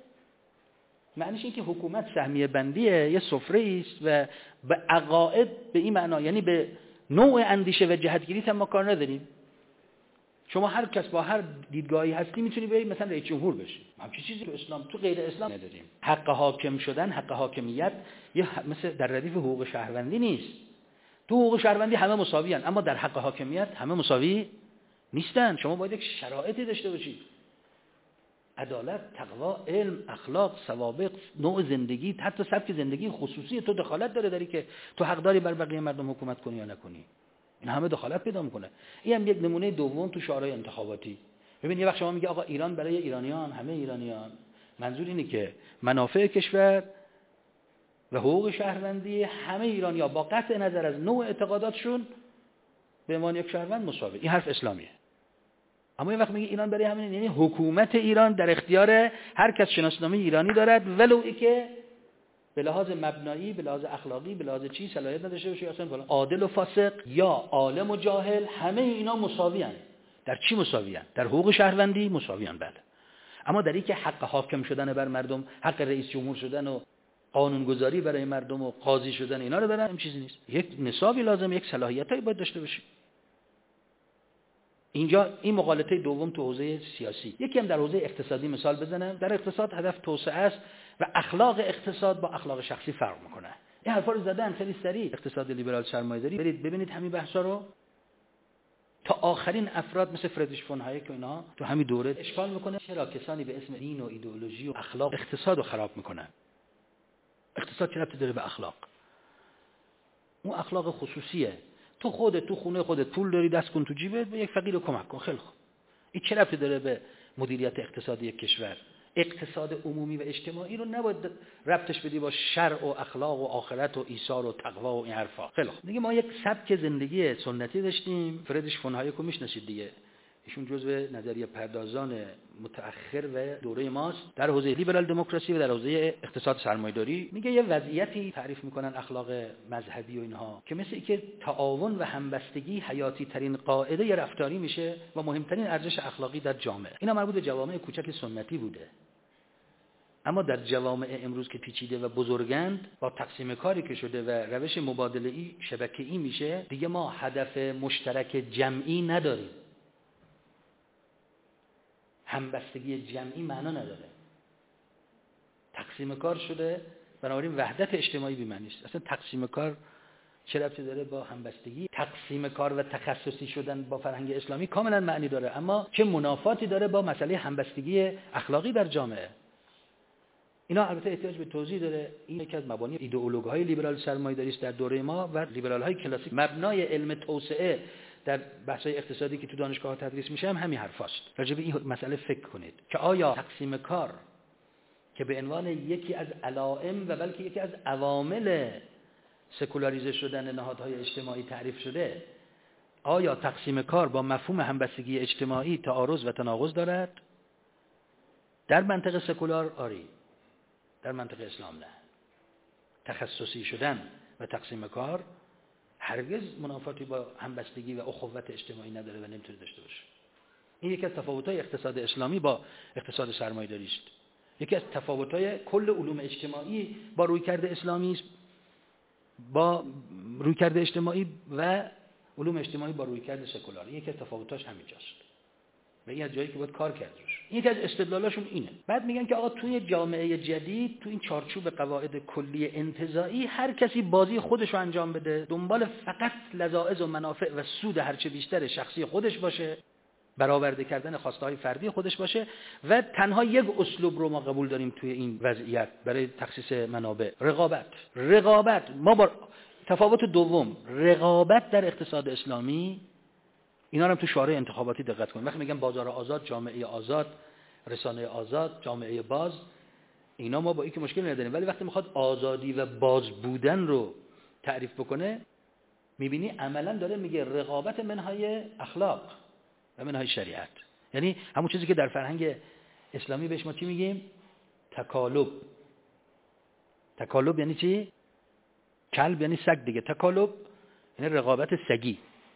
که حکومت سهمیه بندیه، یه سفره است و به عقاید به این معنا، یعنی به نوع اندیشه و جهتگیری هم ما کار نداریم. شما هر کس با هر دیدگاهی هستی میتونی بری مثلا رئیس جمهور بشی. همچین چیزی تو اسلام، تو غیر اسلام نداریم. حق حاکم شدن، حق حاکمیت مثل در ردیف حقوق شهروندی نیست. تو حقوق شهروندی همه مساویان، اما در حق حاکمیت همه مساوی نیستن. شما باید یک شرایطی داشته باشید. عدالت، تقوا، علم، اخلاق، سوابق، نوع زندگی، حتی سبک زندگی خصوصی تو دخالت داره داری که تو حق داری بر بقیه مردم حکومت کنی یا نکنی. این همه دخالت پیدا میکنه. این هم یک نمونه دوم تو شورای انتخاباتی. ببین یه وقت شما میگه آقا ایران برای ایرانیان، همه ایرانیان، منظور اینه که منافع کشور و حقوق شهروندی همه ایرانی‌ها با قطع نظر از نوع اعتقاداتشون به عنوان یک شهروند مساوی. این حرف اسلامیه. اما این وقت میگه ایران برای همین، یعنی حکومت ایران در اختیار هر کس شناسنامه ایرانی دارد ولو اینکه به لحاظ مبنایی، به لحاظ اخلاقی، به لحاظ چی صلاحیت نداشته باشه، اصلا فلان عادل و فاسق یا عالم و جاهل، همه اینا مساویان. در چی مساویان؟ در حقوق شهروندی مساویان، بله. اما در این که حق حاکم شدن بر مردم، حق رئیس جمهور شدن و قانونگذاری برای مردم و قاضی شدن اینا رو دارن، این چیزی نیست. یک نصابی لازم، یک صلاحیتایی باید داشته باشه. اینجا این مقالطه دوم تو حوزه سیاسی. یکی هم در حوزه اقتصادی مثال بزنم. در اقتصاد هدف توسعه است و اخلاق اقتصاد با اخلاق شخصی فرق میکنه. این حرفا رو زدن خیلی سریع. اقتصاد لیبرال سرمایه‌داری، برید ببینید همین بحثا رو تا آخرین افراد مثل فریدریش فون هایک و اینا تو همین دوره اشکال میکنه چرا کسانی به اسم دین و ایدئولوژی و اخلاق اقتصاد رو خراب میکنن. اقتصاد چه ربطی داره به اخلاق؟ اون اخلاق خصوصیه. تو خونه خودت پول داری، دست کن تو جیبت، به یک فقیر کمک کن، خیلی خوب. این چه ربطی داره به مدیریت اقتصادی یک کشور؟ اقتصاد عمومی و اجتماعی رو نباید ربطش بدی با شرع و اخلاق و آخرت و ایثار و تقوا و این حرفا. خیلی خوب. دیگه ما یک سبک زندگی سنتی داشتیم. فریدریش فون هایک رو میشناسید دیگه. ایشون جزو نظریه پردازان متأخر و دوره ماست در حوزه لیبرال دموکراسی و در حوزه اقتصاد سرمایه‌داری. میگه یه وضعیتی تعریف میکنن اخلاق مذهبی و اینها که مثل اینکه تعاون و همبستگی حیاتی ترین قاعده رفتاری میشه و مهمترین ارزش اخلاقی در جامعه. اینا مربوط به جوامع کوچک سنتی بوده. اما در جوامع امروز که پیچیده و بزرگند، با تقسیم کاری که شده و روش مبادله‌ای شبکه‌ای میشه، دیگه ما هدف مشترک جمعی نداریم. همبستگی جمعی معنا نداره. تقسیم کار شده، بنابراین وحدت اجتماعی بی‌معنی است. اصلا تقسیم کار چه ربطی داره با همبستگی؟ تقسیم کار و تخصصی شدن با فرهنگ اسلامی کاملا معنی داره، اما چه منافاتی داره با مسئله همبستگی اخلاقی در جامعه؟ اینا البته احتیاج به توضیح داره. این یکی از مبانی ایدئولوژهای لیبرال سرمایه‌داری است در دوره ما و لیبرال‌های کلاسیک. مبنای علم توسعه در بحث‌های اقتصادی که تو دانشگاه‌ها تدریس میشه هم همین حرفاست. راجع به این مسئله فکر کنید که آیا تقسیم کار که به عنوان یکی از علائم و بلکه یکی از عوامل سکولاریزه شدن نهادهای اجتماعی تعریف شده، آیا تقسیم کار با مفهوم همبستگی اجتماعی تعارض و تناقض دارد؟ در منطق سکولار آری، در منطق اسلام نه. تخصصی شدن و تقسیم کار هرگز منافاتی با همبستگی و اخوت اجتماعی نداره و نمیتونه داشته باشه. این یکی از تفاوت‌های اقتصاد اسلامی با اقتصاد سرمایه‌داری است. یکی از تفاوت‌های کل علوم اجتماعی با رویکرد اسلامی است، با رویکرد اجتماعی و علوم اجتماعی با رویکرد سکولار. یکی از تفاوت‌هاش همینجاست. و این از جایی که باید کار کرد روش. یکی از استدلالاشون اینه. بعد میگن که آقا توی جامعه جدید، تو این چارچوب قواعد کلی انتزاعی، هر کسی بازی خودش رو انجام بده، دنبال فقط لذاذ و منافع و سود هرچه بیشتر شخصی خودش باشه، برآورده کردن خواسته‌های فردی خودش باشه و تنها یک اسلوب رو ما قبول داریم توی این وضعیت برای تخصیص منابع: رقابت. ما با تفاوت دوم، رقابت در اقتصاد اسلامی، اینا رو هم تو شورای انتخاباتی دقت کنید. وقتی میگن بازار آزاد، جامعه آزاد، رسانه آزاد، جامعه باز، اینا ما با این که مشکل نداریم، ولی وقتی میخواد آزادی و باز بودن رو تعریف بکنه، میبینی عملا داره میگه رقابت منهای اخلاق و منهای شریعت. یعنی همون چیزی که در فرهنگ اسلامی بهش ما چی میگیم؟ تکالب. تکالب یعنی چی؟ کلب یعنی سگ دیگه. تکالب یعنی رقابت سگی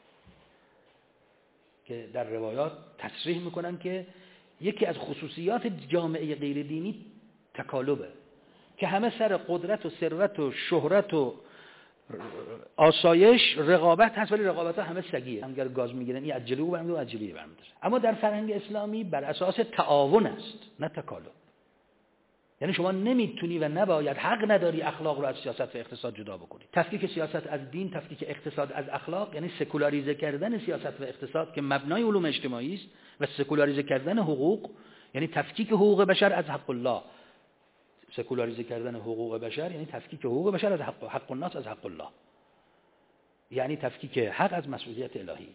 که در روایات تصریح میکنن که یکی از خصوصیات جامعه غیر دینی تکالبه که همه سر قدرت و ثروت و شهرت و آسایش رقابت هست، ولی رقابت ها همه سگیه. اگر گاز میگیرن این از جلو برمی‌داره و از جلوی برمی‌داره. اما در فرهنگ اسلامی بر اساس تعاون است، نه تکالب. یعنی شما نمیتونی و نباید، حق نداری اخلاق رو از سیاست و اقتصاد جدا بکنی. تفکیک سیاست از دین، تفکیک اقتصاد از اخلاق، یعنی سکولاریزه کردن سیاست و اقتصاد که مبنای علوم اجتماعی است و سکولاریزه کردن حقوق، یعنی تفکیک حقوق بشر از حق الله. سکولاریزه کردن حقوق بشر یعنی تفکیک حقوق بشر از حق الناس از حق الله، یعنی تفکیک حق از مسئولیت الهی.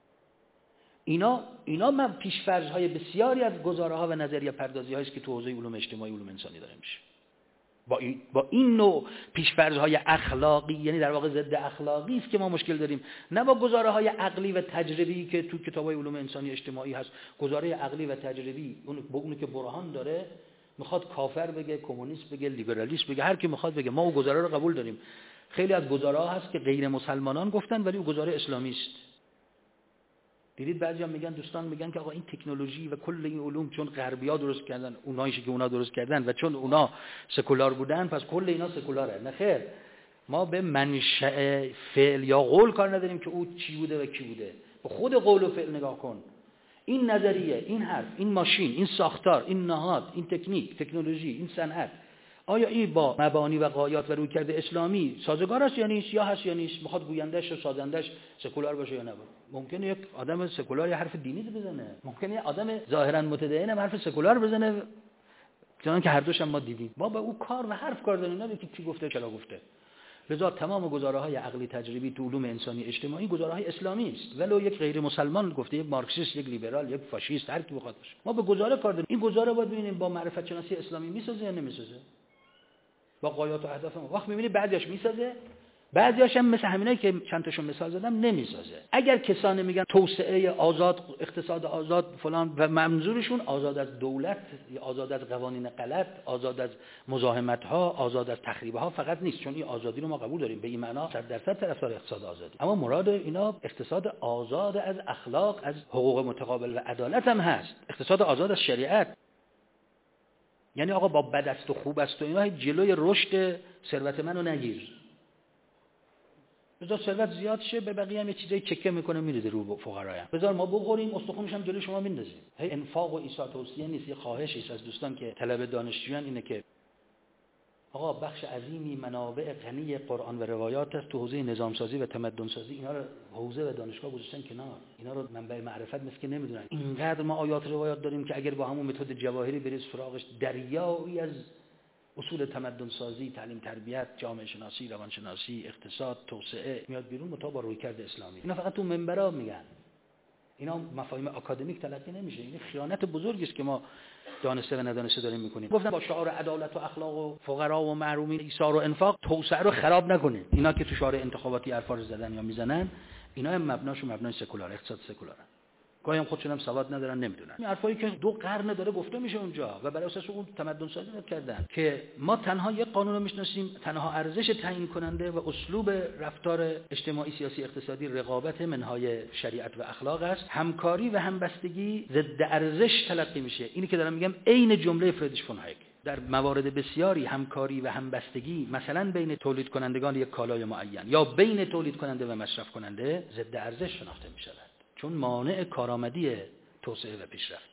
اینا من پیش‌فرض‌های بسیاری از گزاره‌ها و نظریه پردازی‌هایی است که تو حوزه علوم اجتماعی، علوم انسانی داره میشه. با این نوع پیش‌فرض‌های اخلاقی، یعنی در واقع ضد اخلاقی است که ما مشکل داریم، نه با گزاره‌های عقلی و تجربی که تو کتاب‌های علوم انسانی اجتماعی هست. گزاره عقلی و تجربی اون که برهان داره، میخواد کافر بگه، کمونیست بگه، لیبرالیست بگه، هر کی میخواد بگه، ما اون گزاره رو قبول داریم. خیلی از گزاره‌ها هست که غیر مسلمانان گفتن ولی اون گزاره اسلامی است. دیدید بعضیا میگن، دوستان میگن که آقا این تکنولوژی و کل این علوم چون غربی‌ها درست کردن، اوناییش که اونا درست کردن و چون اونا سکولار بودن پس کل اینا سکولاره. نه خیر، ما به منشأ فعل یا قول کار نداریم که او چی بوده و کی بوده. به خود قول و فعل نگاه کن. این نظریه، این حرف، این ماشین، این ساختار، این نهاد، این تکنیک، تکنولوژی، این صنعت، آیا این با مبانی و غایات و رویکرد اسلامی سازگار است یا نیست؟ یا هست یا نیست؟ میخواد گویندش و سازندش سکولار باشه یا نه؟ ممکنه یک آدم سکولار یه حرف دینی بزنه، ممکنه یه آدم ظاهرا متدین هم حرف سکولار بزنه، چون که هر دوش هم ما دیدیم. ما به او کار و حرف کار داریم، نه کی گفته چرا گفته. لذا تمام گزاره‌های عقلی تجربی تو علوم انسانی اجتماعی گزاره‌های اسلامی است، ولو یک غیر مسلمان گفته، یک مارکسیست، یک لیبرال، یک فاشیست، هر کی بخواد باشه. ما به گزاره کار داریم. این گزاره باید ببینیم با معرفت شناسی اسلامی میسازه یا نمیسازه، با غایات و اهداف ما. وقت می‌بینی بعضیاش میسازه، بعضیاش هم مثل همینایی که چند تاشون مثال زدم نمیسازه. اگر کسانی میگن توسعه آزاد، اقتصاد آزاد فلان و منظورشون آزاد از دولت، آزاد از قوانین غلط، آزاد از مزاحمت‌ها، آزاد از تخریب‌ها فقط نیست، چون این آزادی رو ما قبول داریم، به این معنا 100% طرفدار اقتصاد آزادی. اما مراد اینا اقتصاد آزاد از اخلاق، از حقوق متقابل و عدالت هم هست. اقتصاد آزاد از شریعت. یعنی آقا با بد است و خوب است و اینا جلوی رشد ثروت منو نگیر. بذار ثروت زیاد شه، به بقیه هم یه چیزایی چکه میکنه میریزه رو فقرایا. بذار ما بخوریم، استخونش هم جلوی شما میندازیم. هی انفاق و ایثار توصیه نیست، یه خواهشی است از دوستان که طلبه دانشجویان اینه که آقا بخش عظیمی منابع غنی قرآن و روایات است تو حوزه نظام سازی و تمدن سازی، اینا رو حوزه و دانشگاه گذاشتن کنار، اینا رو منبع معرفت مثل که نمیدونن. اینقدر ما آیات روایات داریم که اگر با همون متد جواهری برید سراغش، دریایی از اصول تمدن سازی، تعلیم تربیت، جامعه شناسی، روان شناسی، اقتصاد، توسعه میاد بیرون، مطابق با رویکرد اسلامی. اینا فقط تو منبرها میگن، اینا مفاهیم آکادمیک تلقی نمیشه. این خیانت بزرگی است که ما دانسته و ندانسته داریم میکنیم. گفتم با شعار عدالت و اخلاق و فقرا و محرومین، ایثار و انفاق، توسعه رو خراب نکنید. اینا که تو شعار انتخاباتی حرفا رو زدن یا میزنن، اینا هم مبناشون مبنای سکولار، اقتصاد سکولاره. گاهی هم خودشون هم سواد ندارن، نمیدونن. این حرفایی که 2 قرن داره گفته میشه اونجا و بر اساس اون تمدن سازی کردن که ما تنها یک قانون رو میشناسیم، تنها ارزش تعیین کننده و اسلوب رفتار اجتماعی، سیاسی، اقتصادی رقابت منهای شریعت و اخلاق است. همکاری و همبستگی ضد ارزش تلقی میشه. اینی که دارم میگم عین جمله فریدریش فون هایک. در موارد بسیاری همکاری و همبستگی، مثلا بین تولید کنندگان یک کالای معین یا بین تولید کننده و مصرف کننده، ضد ارزش شناخته میشود، چون مانع کارآمدی توسعه و پیشرفت.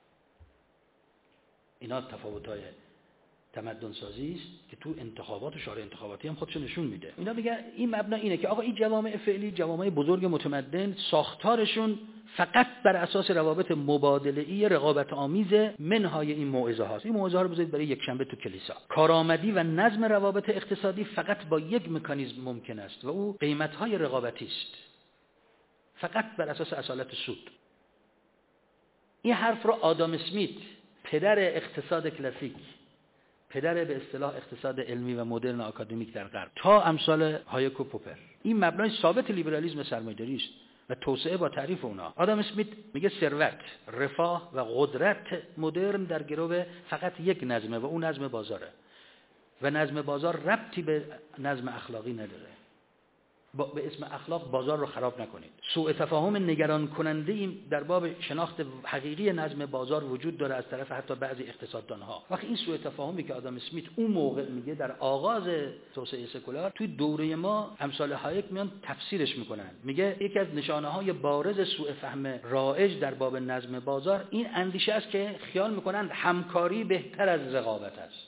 اینا تفاوت‌های تمدن سازی است که تو انتخابات و شورای انتخاباتی هم خودش نشون میده. اینا میگن این مبنا اینه که آقا این جوامع فعلی، جوامع بزرگ متمدن، ساختارشون فقط بر اساس روابط مبادله‌ای رقابت آمیز منهای این موعظه هاست. این موعظه ها رو بذارید برای یک شنبه تو کلیسا. کارآمدی و نظم روابط اقتصادی فقط با یک مکانیزم ممکن است و او قیمت‌های رقابتی است، فقط بر اساس اصالت سود. این حرف رو آدام اسمیت، پدر اقتصاد کلاسیک، پدر به اصطلاح اقتصاد علمی و مدرن آکادمیک در غرب، تا امثال هایک و پوپر. این مبنای ثابت لیبرالیسم سرمایه‌داری است و توسعه با تعریف اونا. آدم اسمیت میگه ثروت، رفاه و قدرت مدرن در گرو فقط یک نظمه و اون نظم بازاره و نظم بازار ربطی به نظم اخلاقی نداره. به اسم اخلاق بازار رو خراب نکنید. سوء تفاهم نگران کننده ایم در باب شناخت حقیقی نظم بازار وجود داره از طرف حتی بعضی اقتصاددانها. وقتی این سوء تفاهمی که آدم اسمیت اون موقع میگه در آغاز توسعه سکولار، توی دوره ما امثال هایک میان تفسیرش میکنن. میگه یکی از نشانه‌های بارز سوء فهم رایج در باب نظم بازار این اندیشه است که خیال میکنن همکاری بهتر از رقابت است.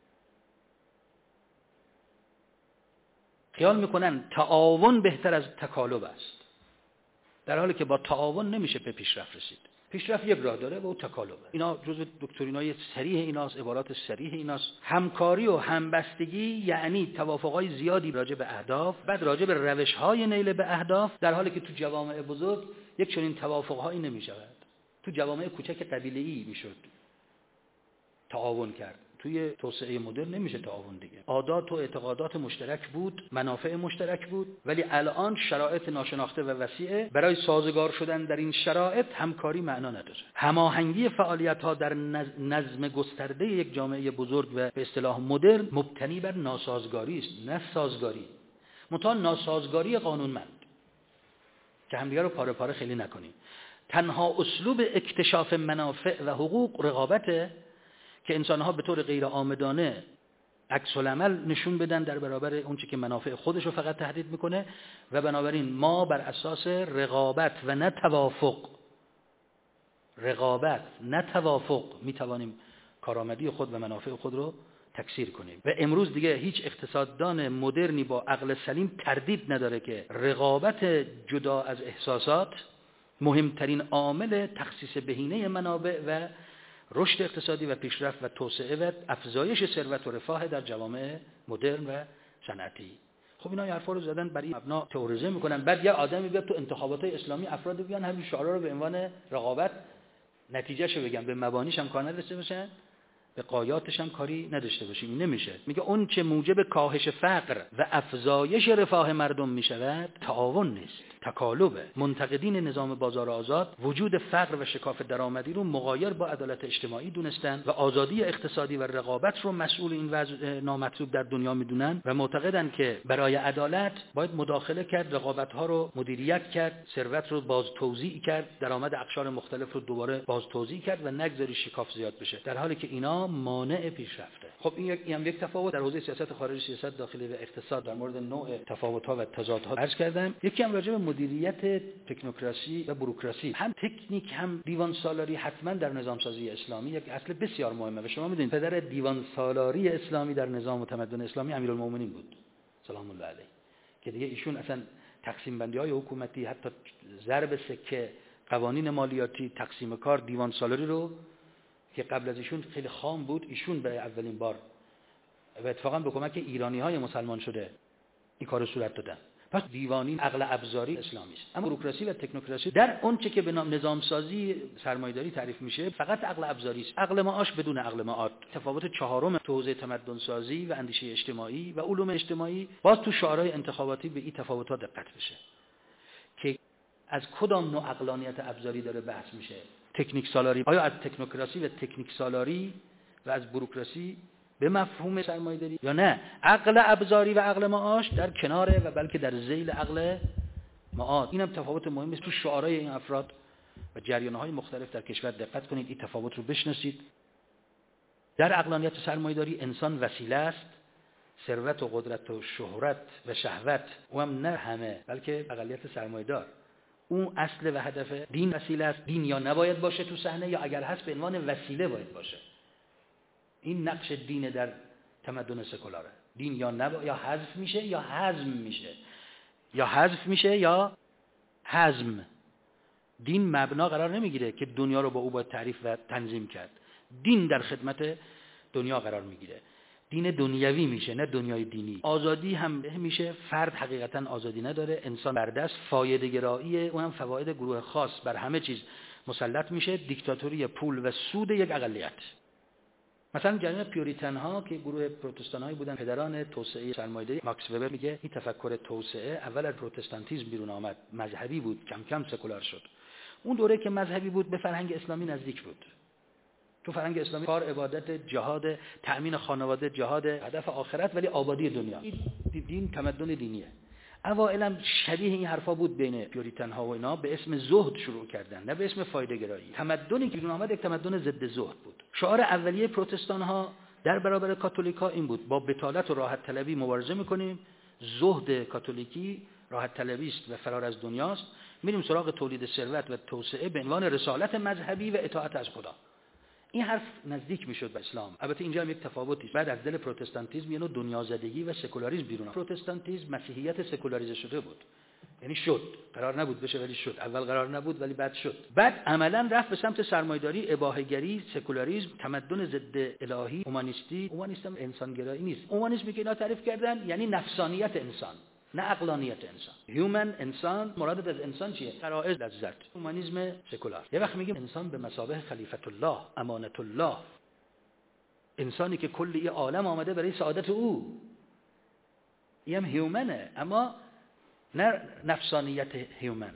خیال میکنن تعاون بهتر از تکالب است، در حالی که با تعاون نمیشه به پیشرفت رسید. پیشرفت یک راه داره و اون تکالبه. اینا جزو دکترینای صریح ایناست، عبارات صریح ایناست. همکاری و همبستگی یعنی توافقهای زیادی راجع به اهداف، بعد راجع به روش‌های نیل به اهداف، در حالی که تو جوامع بزرگ یک چنین توافقهایی نمیشود. تو جوامع کوچک قبیله‌ای میشد تعاون کرد. توی توسعه مدرن نمیشه تعاون دیگه. عادات و اعتقادات مشترک بود، منافع مشترک بود، ولی الان شرایط ناشناخته و وسیعه. برای سازگار شدن در این شرایط همکاری معنا نداره. هماهنگی فعالیت‌ها در نظم گسترده یک جامعه بزرگ و به اصطلاح مدرن مبتنی بر ناسازگاری است، نه سازگاری. منتها ناسازگاری قانونمند که همدیگه رو پاره پاره خیلی نکنیم. تنها اسلوب اکتشاف منافع و حقوق رقابته که انسان‌ها به طور غیر عامدانه عکس العمل نشون بدن در برابر اون چیزی که منافع خودش رو فقط تهدید میکنه و بنابراین ما بر اساس رقابت و نه توافق میتوانیم کارآمدی خود و منافع خود رو تکثیر کنیم. و امروز دیگه هیچ اقتصاددان مدرنی با عقل سلیم تردید نداره که رقابت جدا از احساسات مهمترین عامل تخصیص بهینه منابع و رشد اقتصادی و پیشرفت و توسعه و افزایش ثروت و رفاه در جوامع مدرن و صنعتی. خب اینا حرفا رو زدن برای مبنا تئوریزه میکنن. بعد یه آدمی بیاد تو انتخابات اسلامی افراد بیان همین شعارا رو به عنوان رقابت نتیجهشو بگن، به مبانیش هم کار نداشته باشن، به غایاتش هم کاری نداشته باشیم. این نمیشه. میگه اون چه موجب کاهش فقر و افزایش رفاه مردم میشود تعاون نیست، تکالبه. منتقدین نظام بازار آزاد وجود فقر و شکاف درآمدی رو مغایر با عدالت اجتماعی دونستن و آزادی اقتصادی و رقابت رو مسئول این وضع نامطلوب در دنیا میدونن و معتقدن که برای عدالت باید مداخله کرد، رقابت‌ها رو مدیریت کرد، ثروت رو باز توزیع کرد، درآمد اقشار مختلف رو دوباره باز توزیع کرد و نگذاری شکاف زیاد بشه، در حالی که اینا مانع پیشرفته. خب این هم یک تفاوت در حوزه سیاست خارجی، سیاست داخلی و اقتصاد در مورد نوع تفاوت‌ها و تضادها عرض کردم. یکی هم راجع به مدیریت تکنوکراسی و بوروکراسی. هم تکنیک هم دیوان سالاری حتما در نظام سازی اسلامی یک اصل بسیار مهمه. و شما میدونید پدر دیوان سالاری اسلامی در نظام و تمدن اسلامی امیرالمومنین بود سلام الله علیه، که دیگه ایشون اصلا تقسیم بندی‌های حکومتی، حتی ضرب سکه، قوانین مالیاتی، تقسیم کار، دیوان سالاری رو که قبل از ایشون خیلی خام بود، ایشون به اولین بار و اتفاقا به کمک ایرانی‌های مسلمان شده این کارو صورت دادن. پس دیوانی عقل ابزاری اسلامی است. اما بوروکراسی و تکنوکراسی در اون چه که به نام نظام سازی سرمایه‌داری تعریف میشه فقط عقل ابزاری است. عقل معاش بدون عقل معاد. تفاوت چهارم تو حوزه تمدن سازی و اندیشه اجتماعی و علوم اجتماعی باز تو شعارهای انتخاباتی به این تفاوت‌ها دقت بشه که از کدام نوع عقلانیت ابزاری داره بحث میشه. تکنیک سالاری، آیا از تکنوکراسی و تکنیک سالاری و از بوروکراسی به مفهوم سرمایه‌داری یا نه عقل ابزاری و عقل معاش در کناره و بلکه در ذیل عقل معاد. اینم تفاوت مهمی است تو شعارهای این افراد و جریان‌های مختلف در کشور. دقت کنید این تفاوت رو بشناسید. در عقلانیت سرمایه‌داری انسان وسیله است، ثروت و قدرت و شهرت و شهوت و هم نه همه بلکه اقلیت سرمایه‌دار اون اصل و هدف. دین وسیله است، دین یا نباید باشه تو صحنه یا اگر هست به عنوان وسیله باید باشه. این نقش دین در تمدن سکولاره. دین یا حذف میشه یا هضم میشه، یا حذف میشه یا هضم. دین مبنا قرار نمیگیره که دنیا رو با او باید تعریف و تنظیم کرد. دین در خدمت دنیا قرار میگیره. دین دنیوی میشه نه دنیای دینی. آزادی هم میشه، فرد حقیقتا آزادی نداره، انسان بردست فایده گرایی و هم فواید گروه خاص بر همه چیز مسلط میشه، دیکتاتوری پول و سود یک اقلیت. مثلا جریان پیوریتن ها که گروه پروتستان هایی بودن، پدران توسعه سرمایه‌داری، ماکس وبر میگه این تفکر توسعه اول از پروتستانتیسم بیرون آمد، مذهبی بود، کم کم سکولار شد. اون دوره که مذهبی بود به فرهنگ اسلامی نزدیک بود. تو فرهنگ اسلامی کار، عبادت، جهاد، تأمین خانواده، جهاد، هدف آخرت ولی آبادی دنیا. دین تمدن دینیه. اوائلم شبیه این حرفا بود بین پیوریتن ها و اینا، به اسم زهد شروع کردن، نه به اسم فایده گرایی. تمدنی که بیرون آمد یک تمدن ضد زهد بود. شعار اولیه پروتستان ها در برابر کاتولیک ها این بود: با بطالت و راحت طلبی مبارزه میکنیم. زهد کاتولیکی راحت طلبی است و فرار از دنیاست. میریم سراغ تولید ثروت و توسعه به عنوان رسالت مذهبی و اطاعت از خدا. این حرف نزدیک میشد به اسلام. البته اینجا هم یک تفاوتی. بعد از دل پروتستانتیسم یه نوع دنیازدگی و سکولاریسم بیرون. پروتستانتیسم مسیحیت سکولاریزه شده بود. یعنی شد، قرار نبود بشه ولی شد. اول قرار نبود ولی بعد شد. بعد عملاً رفت به سمت سرمایه‌داری، اباحه‌گری، سکولاریسم، تمدن ضد الهی، اومانیسم انسانگرایی نیست. اومانیسمی که اینا تعریف کردن یعنی نفسانیت انسان، نه عقلانیت انسان. هیومن، انسان، مراد از انسان چیه؟ غرایز، لذت. اومانیسم سکولار. یه وقت میگیم انسان به مثابه خلیفت الله، امانت الله، انسانی که کلی عالم آمده برای سعادت او. این هم هیومنه، اما نه نفسانیت هیومن،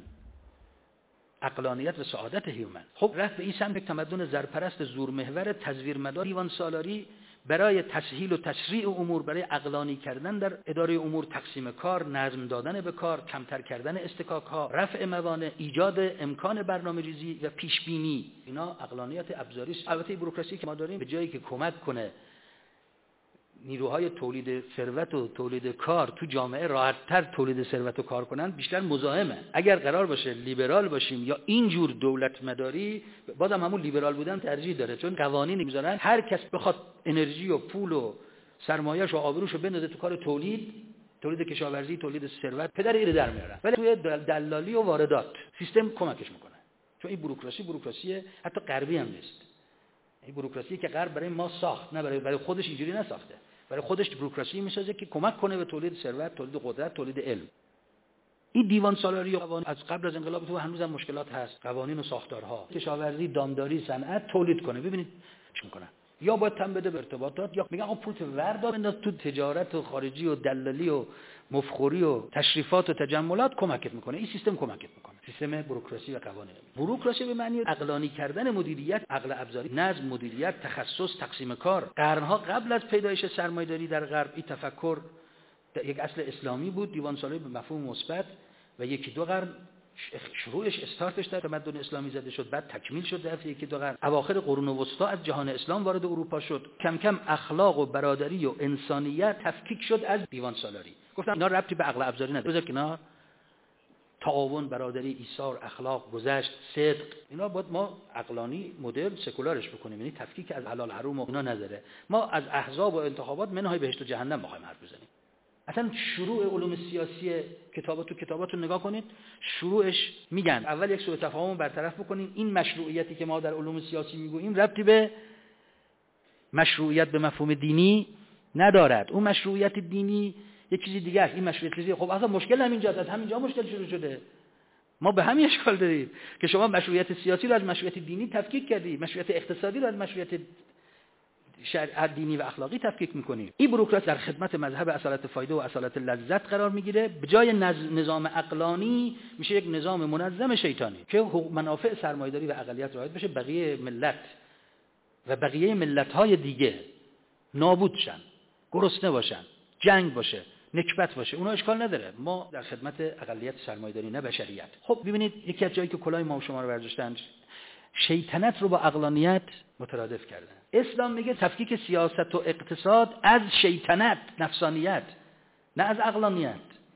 عقلانیت و سعادت هیومن. خب رفت به این سمت تمدن زرپرست، زورمحور، تزویرمدار، دیوان سالاری، برای تسهیل و تسریع امور، برای عقلانی کردن در اداره امور، تقسیم کار، نظم دادن به کار، کمتر کردن استکاک ها، رفع موانع، ایجاد امکان برنامه‌ریزی و پیش بینی. اینا عقلانیت ابزاری است. البته بوروکراسی که ما داریم به جایی که کمک کنه نیروهای تولید ثروت و تولید کار تو جامعه راحت‌تر تولید ثروت و کار کنن، بیشتر مزاحمه. اگر قرار باشه لیبرال باشیم یا اینجور دولت مداری، بازم همون لیبرال بودن ترجیح داره، چون قوانینی میذارن هر کس بخواد انرژی و پول و سرمایه‌اش و آبروشو بندازه تو کار تولید کشاورزی، تولید ثروت، پدر ایره در میارن. ولی توی دلالی و واردات سیستم کمکش میکنه. چون این بوروکراسی حتی غربی هم نیست. این بوروکراسی که غرب برای ما ساخت، نه برای خودش اینجوری نساخته. برای خودش بوروکراسی میسازه که کمک کنه به تولید ثروت، تولید قدرت، تولید علم. این دیوان سالاری و قوانین از قبل از انقلاب تو هنوز هم مشکلات هست. قوانین و ساختارها، کشاورزی، دامداری، صنعت تولید کنه. ببینید چی میکنن. یا باید تن بده به ارتباطات، یا میگن آقا پول وردا بنداز تو تجارت و خارجی و دلالی و مفخوری و تشریفات و تجملات، کمکت میکنه. این سیستم کمکت میکنه. سیستم بوروکراسی و قوانین. بوروکراسی به معنی عقلانی کردن مدیریت، عقل ابزاری، نظم، مدیریت، تخصص، تقسیم کار. قرنها قبل از پیدایش سرمایه‌داری در غرب این تفکر یک اصل اسلامی بود. دیوان سالاری به مفهوم مثبت و یکی دو قرن شروعش استارتش در تمدن اسلامی زده شد، بعد تکمیل شد در یکی دو قرن. اواخر قرون وسطا از جهان اسلام وارد اروپا شد. کم کم اخلاق و برادری و انسانیت تفکیک شد از دیوان سالاری. گفتم اینا ربطی به عقل ابزاری نداره. بذار کنار. تعاون، برادری، ایثار، اخلاق، گذشت، صدق، اینا باید ما عقلانی مدرن سکولارش بکنیم. یعنی تفکیک از حلال حرام و اینا نداره. ما از احزاب و انتخابات منهای بهشت و جهنم می‌خوایم حرف بزنیم. اصلا شروع علوم سیاسی کتاباتو نگاه کنید. شروعش میگن اول یک سوء تفاهم برطرف بکنیم. این مشروعیتی که ما در علوم سیاسی میگوییم ربطی به مشروعیت به مفهوم دینی ندارد. اون مشروعیت دینی یک چیزی دیگه است. این مشروعیت چیزی. خب اصلا مشکل همینجاست. از همینجا مشکل شروع شده. ما به همین اشکال داریم که شما مشروعیت سیاسی رو از مشروعیت دینی تفکیک کردی، مشروعیت اقتصادی رو از مشروعیت دینی و اخلاقی تفکیک میکنیم. این بوروکراسی در خدمت مذهب اصالت فایده و اصالت لذت قرار میگیره. به جای نظام عقلانی میشه یک نظام منظم شیطانی که منافع سرمایه‌داری و اقلیت رعایت بشه، بقیه ملت و بقیه ملت‌های دیگه نابود شن، گرسنه باشن، جنگ باشه، نکبت باشه. اونا اشکال نداره. ما در خدمت اقلیت سرمایه‌داری، نه بشریت. خب ببینید یکی از جایی که کلاه ما و شما رو برداشتن، شیطنت رو با عقلانیت مترادف کردن. اسلام میگه تفکیک سیاست و اقتصاد از شیطنت، نفسانیت، نه از عقلانیت.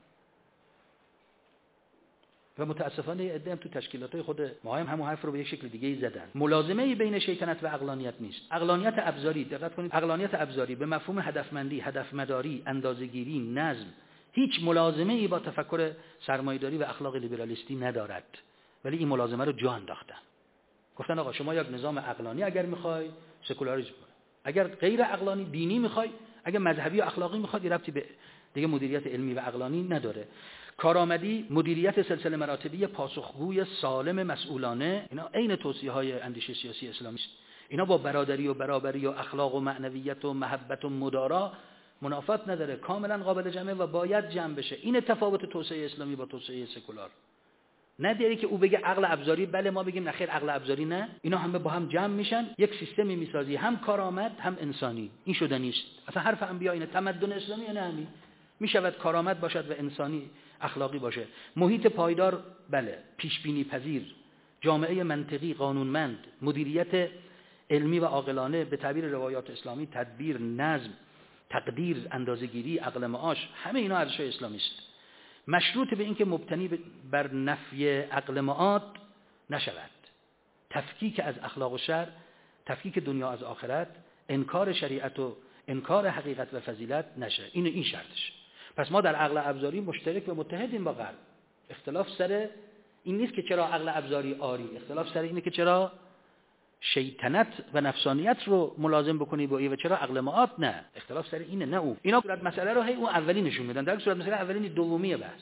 و متاسفانه عده تو تشکیلات‌های خود ما هم همون حرف رو به یک شکل دیگه‌ای زدن. ملازمه‌ای بین شیطنت و عقلانیت نیست. عقلانیت ابزاری، دقت کنید، عقلانیت ابزاری به مفهوم هدفمندی، هدفمداری، اندازه‌گیری، نظم هیچ ملازمه‌ای با تفکر سرمایه‌داری و اخلاق لیبرالیستی ندارد. ولی این ملازمه رو جا انداختن. گفتن آقا شما یک نظام عقلانی اگر میخوای سکولاریسم کن، اگر غیر عقلانی دینی میخوای، اگر مذهبی و اخلاقی میخوای، ربطی به دیگه مدیریت علمی و عقلانی نداره. کارآمدی، مدیریت سلسله مراتبی پاسخگوی سالم مسئولانه، اینا عین توصیه‌های اندیشه سیاسی اسلامی است اینا با برادری و برابری و اخلاق و معنویت و محبت و مدارا منافات نداره، کاملا قابل جمعه و باید جمع بشه. این تفاوت توسعه اسلامی با توسعه سکولار. نه دیگه که او بگه عقل ابزاری، بله ما بگیم نخیر عقل ابزاری نه، اینا همه با هم جمع میشن، یک سیستمی میسازی هم کارآمد هم انسانی. این شده نیست. اصلا حرف انبیا اینه. تمدن اسلامی یعنی همین، میشود کارآمد باشد و انسانی اخلاقی باشه. محیط پایدار، بله، پیش بینی پذیر، جامعه منطقی، قانونمند، مدیریت علمی و عاقلانه، به تعبیر روایات اسلامی تدبیر، نظم، تقدیر، اندازه‌گیری، عقل معاش، همه اینا ارزش‌های اسلامی است. مشروط به اینکه مبتنی بر نفی عقل معاد نشود، تفکیک از اخلاق و شرع، تفکیک دنیا از آخرت، انکار شریعت و انکار حقیقت و فضیلت نشه. این شرطش. پس ما در عقل ابزاری مشترک و متحدیم با غرب. اختلاف سر این نیست که چرا عقل ابزاری آری، اختلاف سر اینه که چرا شیطنت و نفسانیت رو ملازم بکنی با و چرا عقل معاد نه. اختلاف سر اینه، نه او. اینا صورت مسئله رو اون اولی نشون میدن، در صورت مسئله اولی دومی بحث.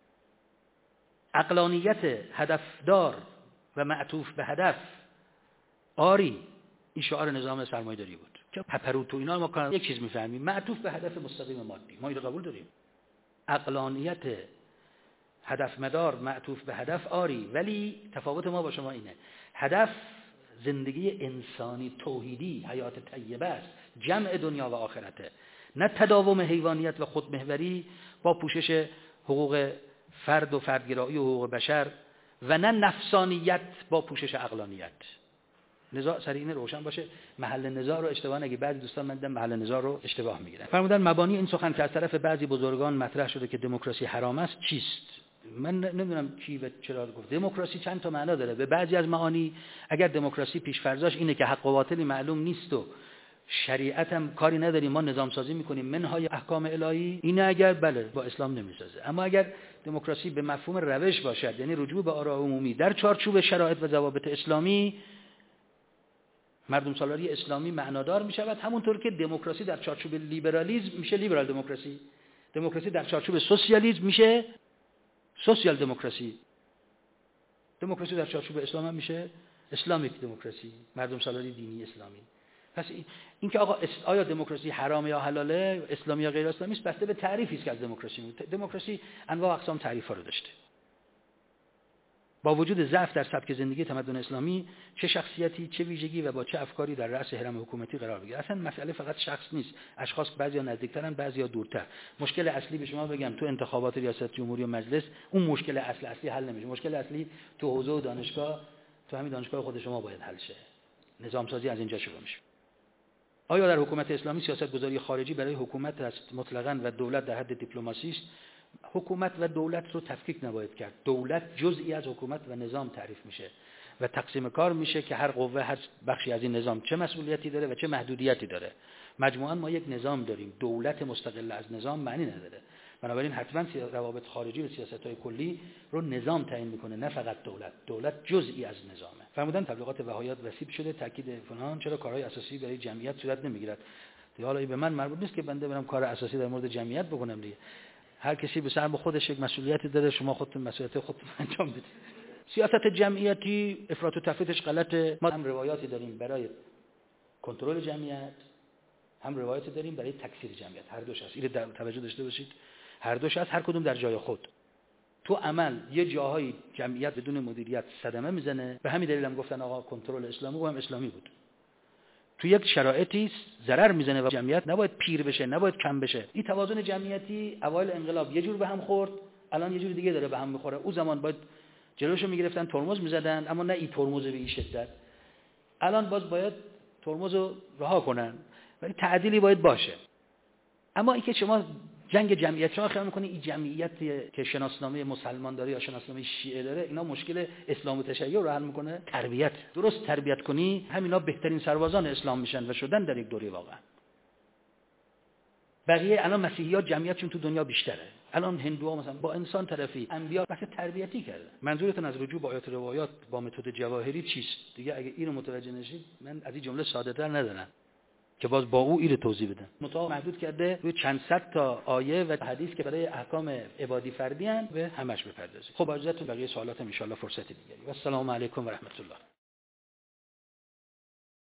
عقلانیت هدفدار و معطوف به هدف آری، این شعار نظام سرمایه‌داری بود که پپروتو اینا ما کار یک چیز میفهمیم، معطوف به هدف مستقیم مادی، ما اینو قبول داریم. عقلانیت هدف مدار معطوف به هدف آری، ولی تفاوت ما با شما اینه، هدف زندگی انسانی توحیدی، حیات طیبه است، جمع دنیا و آخرته، نه تداوم حیوانیت و خودمحوری با پوشش حقوق فرد و فردگرایی و حقوق بشر، و نه نفسانیت با پوشش عقلانیت. نزاع سر این روشن باشه. محل نزاع رو اشتباه نگی. بعضی دوستان من دیدم محل نزاع رو اشتباه میگیرن. فرمودن مبانی این سخن که از طرف بعضی بزرگان مطرح شده که دموکراسی حرام است چیست؟ من نمیدونم کی و چرا گفت. دموکراسی چند تا معنا داره. به بعضی از معانی اگر دموکراسی پیش فرضاش اینه که حق و باطلی معلوم نیست و شریعت هم کاری نداریم، ما نظام سازی میکنیم منهای احکام الهی، این اگر بله با اسلام نمیسازه. اما اگر دموکراسی به مفهوم روش باشد، یعنی رجوع به آراء عمومی در چارچوب شرایط و ضوابط اسلامی، مردم سالاری اسلامی معنادار می شود. همونطور که دموکراسی در چارچوب لیبرالیسم میشه لیبرال دموکراسی، دموکراسی در چارچوب سوسیالیسم میشه سوسیال دموکراسی، دموکراسی در چارچوب اسلام هم میشه اسلامیک دموکراسی، مردم سالاری دینی اسلامی. پس این که آقا آیا دموکراسی حرامه یا حلاله، اسلامی یا غیر اسلامی است، بسته به تعریفی است که از دموکراسی میشه. دموکراسی انواع و اقسام تعریف‌ها رو داشته. با وجود ضعف در سبک زندگی تمدن اسلامی، چه شخصیتی، چه ویژگی و با چه افکاری در رأس هرم حکومتی قرار بگیره. اصلا مسئله فقط شخص نیست، اشخاص بعضیا نزدیکترن بعضیا دورتر. مشکل اصلی به شما بگم تو انتخابات ریاست جمهوری و مجلس اون مشکل اصلی حل نمیشه. مشکل اصلی تو حوزه و دانشگاه، تو همین دانشگاه خود شما باید حل شه. نظام سازی از اینجا شروع میشه. آیا در حکومت اسلامی سیاست‌گذاری خارجی برای حکومت است مطلقاً و دولت در حد دیپلماسی است؟ حکومت و دولت رو تفکیک نباید کرد. دولت جزئی از حکومت و نظام تعریف میشه و تقسیم کار میشه که هر قوه هر بخشی از این نظام چه مسئولیتی داره و چه محدودیتی داره. مجموعاً ما یک نظام داریم. دولت مستقل از نظام معنی نداره. بنابراین حتما روابط خارجی و سیاست‌های کلی رو نظام تعیین میکنه، نه فقط دولت. دولت جزئی از نظامه. فرمودن تبلیغات وهایات وسیع شده، تاکید فلان، چرا کارهای اساسی برای جمعیت صورت نمیگیرد؟ حالا به من مربوط نیست که بنده برم کار اساسی در مورد جمعیت بکنم دیگه. هر کسی به سر خودش یک مسئولیتی داره، شما خودتون مسئولیت خودتون انجام بدید. سیاست جمعیتی افراط و تفریطش غلطه. ما هم روایاتی داریم برای کنترل جمعیت، هم روایاتی داریم برای تکثیر جمعیت. هر دوش هست. اینو توجه داشته باشید. هر دوش هست، هر کدوم در جای خود. تو عمل یه جاهای جمعیت بدون مدیریت صدمه میزنه. به همین دلیل هم گفتن آقا کنترل اسلامی هم اسلامی بود. تو یک شرایطی ضرر میزنه و جمعیت نباید پیر بشه، نباید کم بشه. این توازن جمعیتی اوایل انقلاب یه جور به هم خورد، الان یه جور دیگه داره به هم میخوره. اون زمان باید جلوشو میگرفتن، ترمز میزدن، اما نه این ترمز به این شدت. الان باید ترمزو رها کنن، ولی تعدیلی باید باشه. اما اینکه شما جنگ جمعیت شما خیال میکنی این جمعیت که شناسنامه مسلمان داره یا شناسنامه شیعه داره اینا مشکل اسلام و تشیع رو حل میکنه؟ تربیت، درست تربیت کنی همینا بهترین سربازان اسلام میشن و شدن در یک دوره واقعا. بقیه الان مسیحیات جمعیتشون تو دنیا بیشتره، الان هندوها مثلا با انسان طرفی، انبیا بحث تربیتی کردن. منظورتون از رجوع به آیات روایات با متد جواهری چیست؟ دیگه اگه اینو متوجه نشید من از این جمله ساده‌تر ندارم که باز با او اینو توضیح بدم. مطابق محدود کرده روی چند صد تا آیه و حدیث که برای احکام عبادی فردی ان به همش بپردازید. خب اجازهتون بقیه سوالات ان شاء الله فرصتی دیگری. و السلام علیکم و رحمت الله.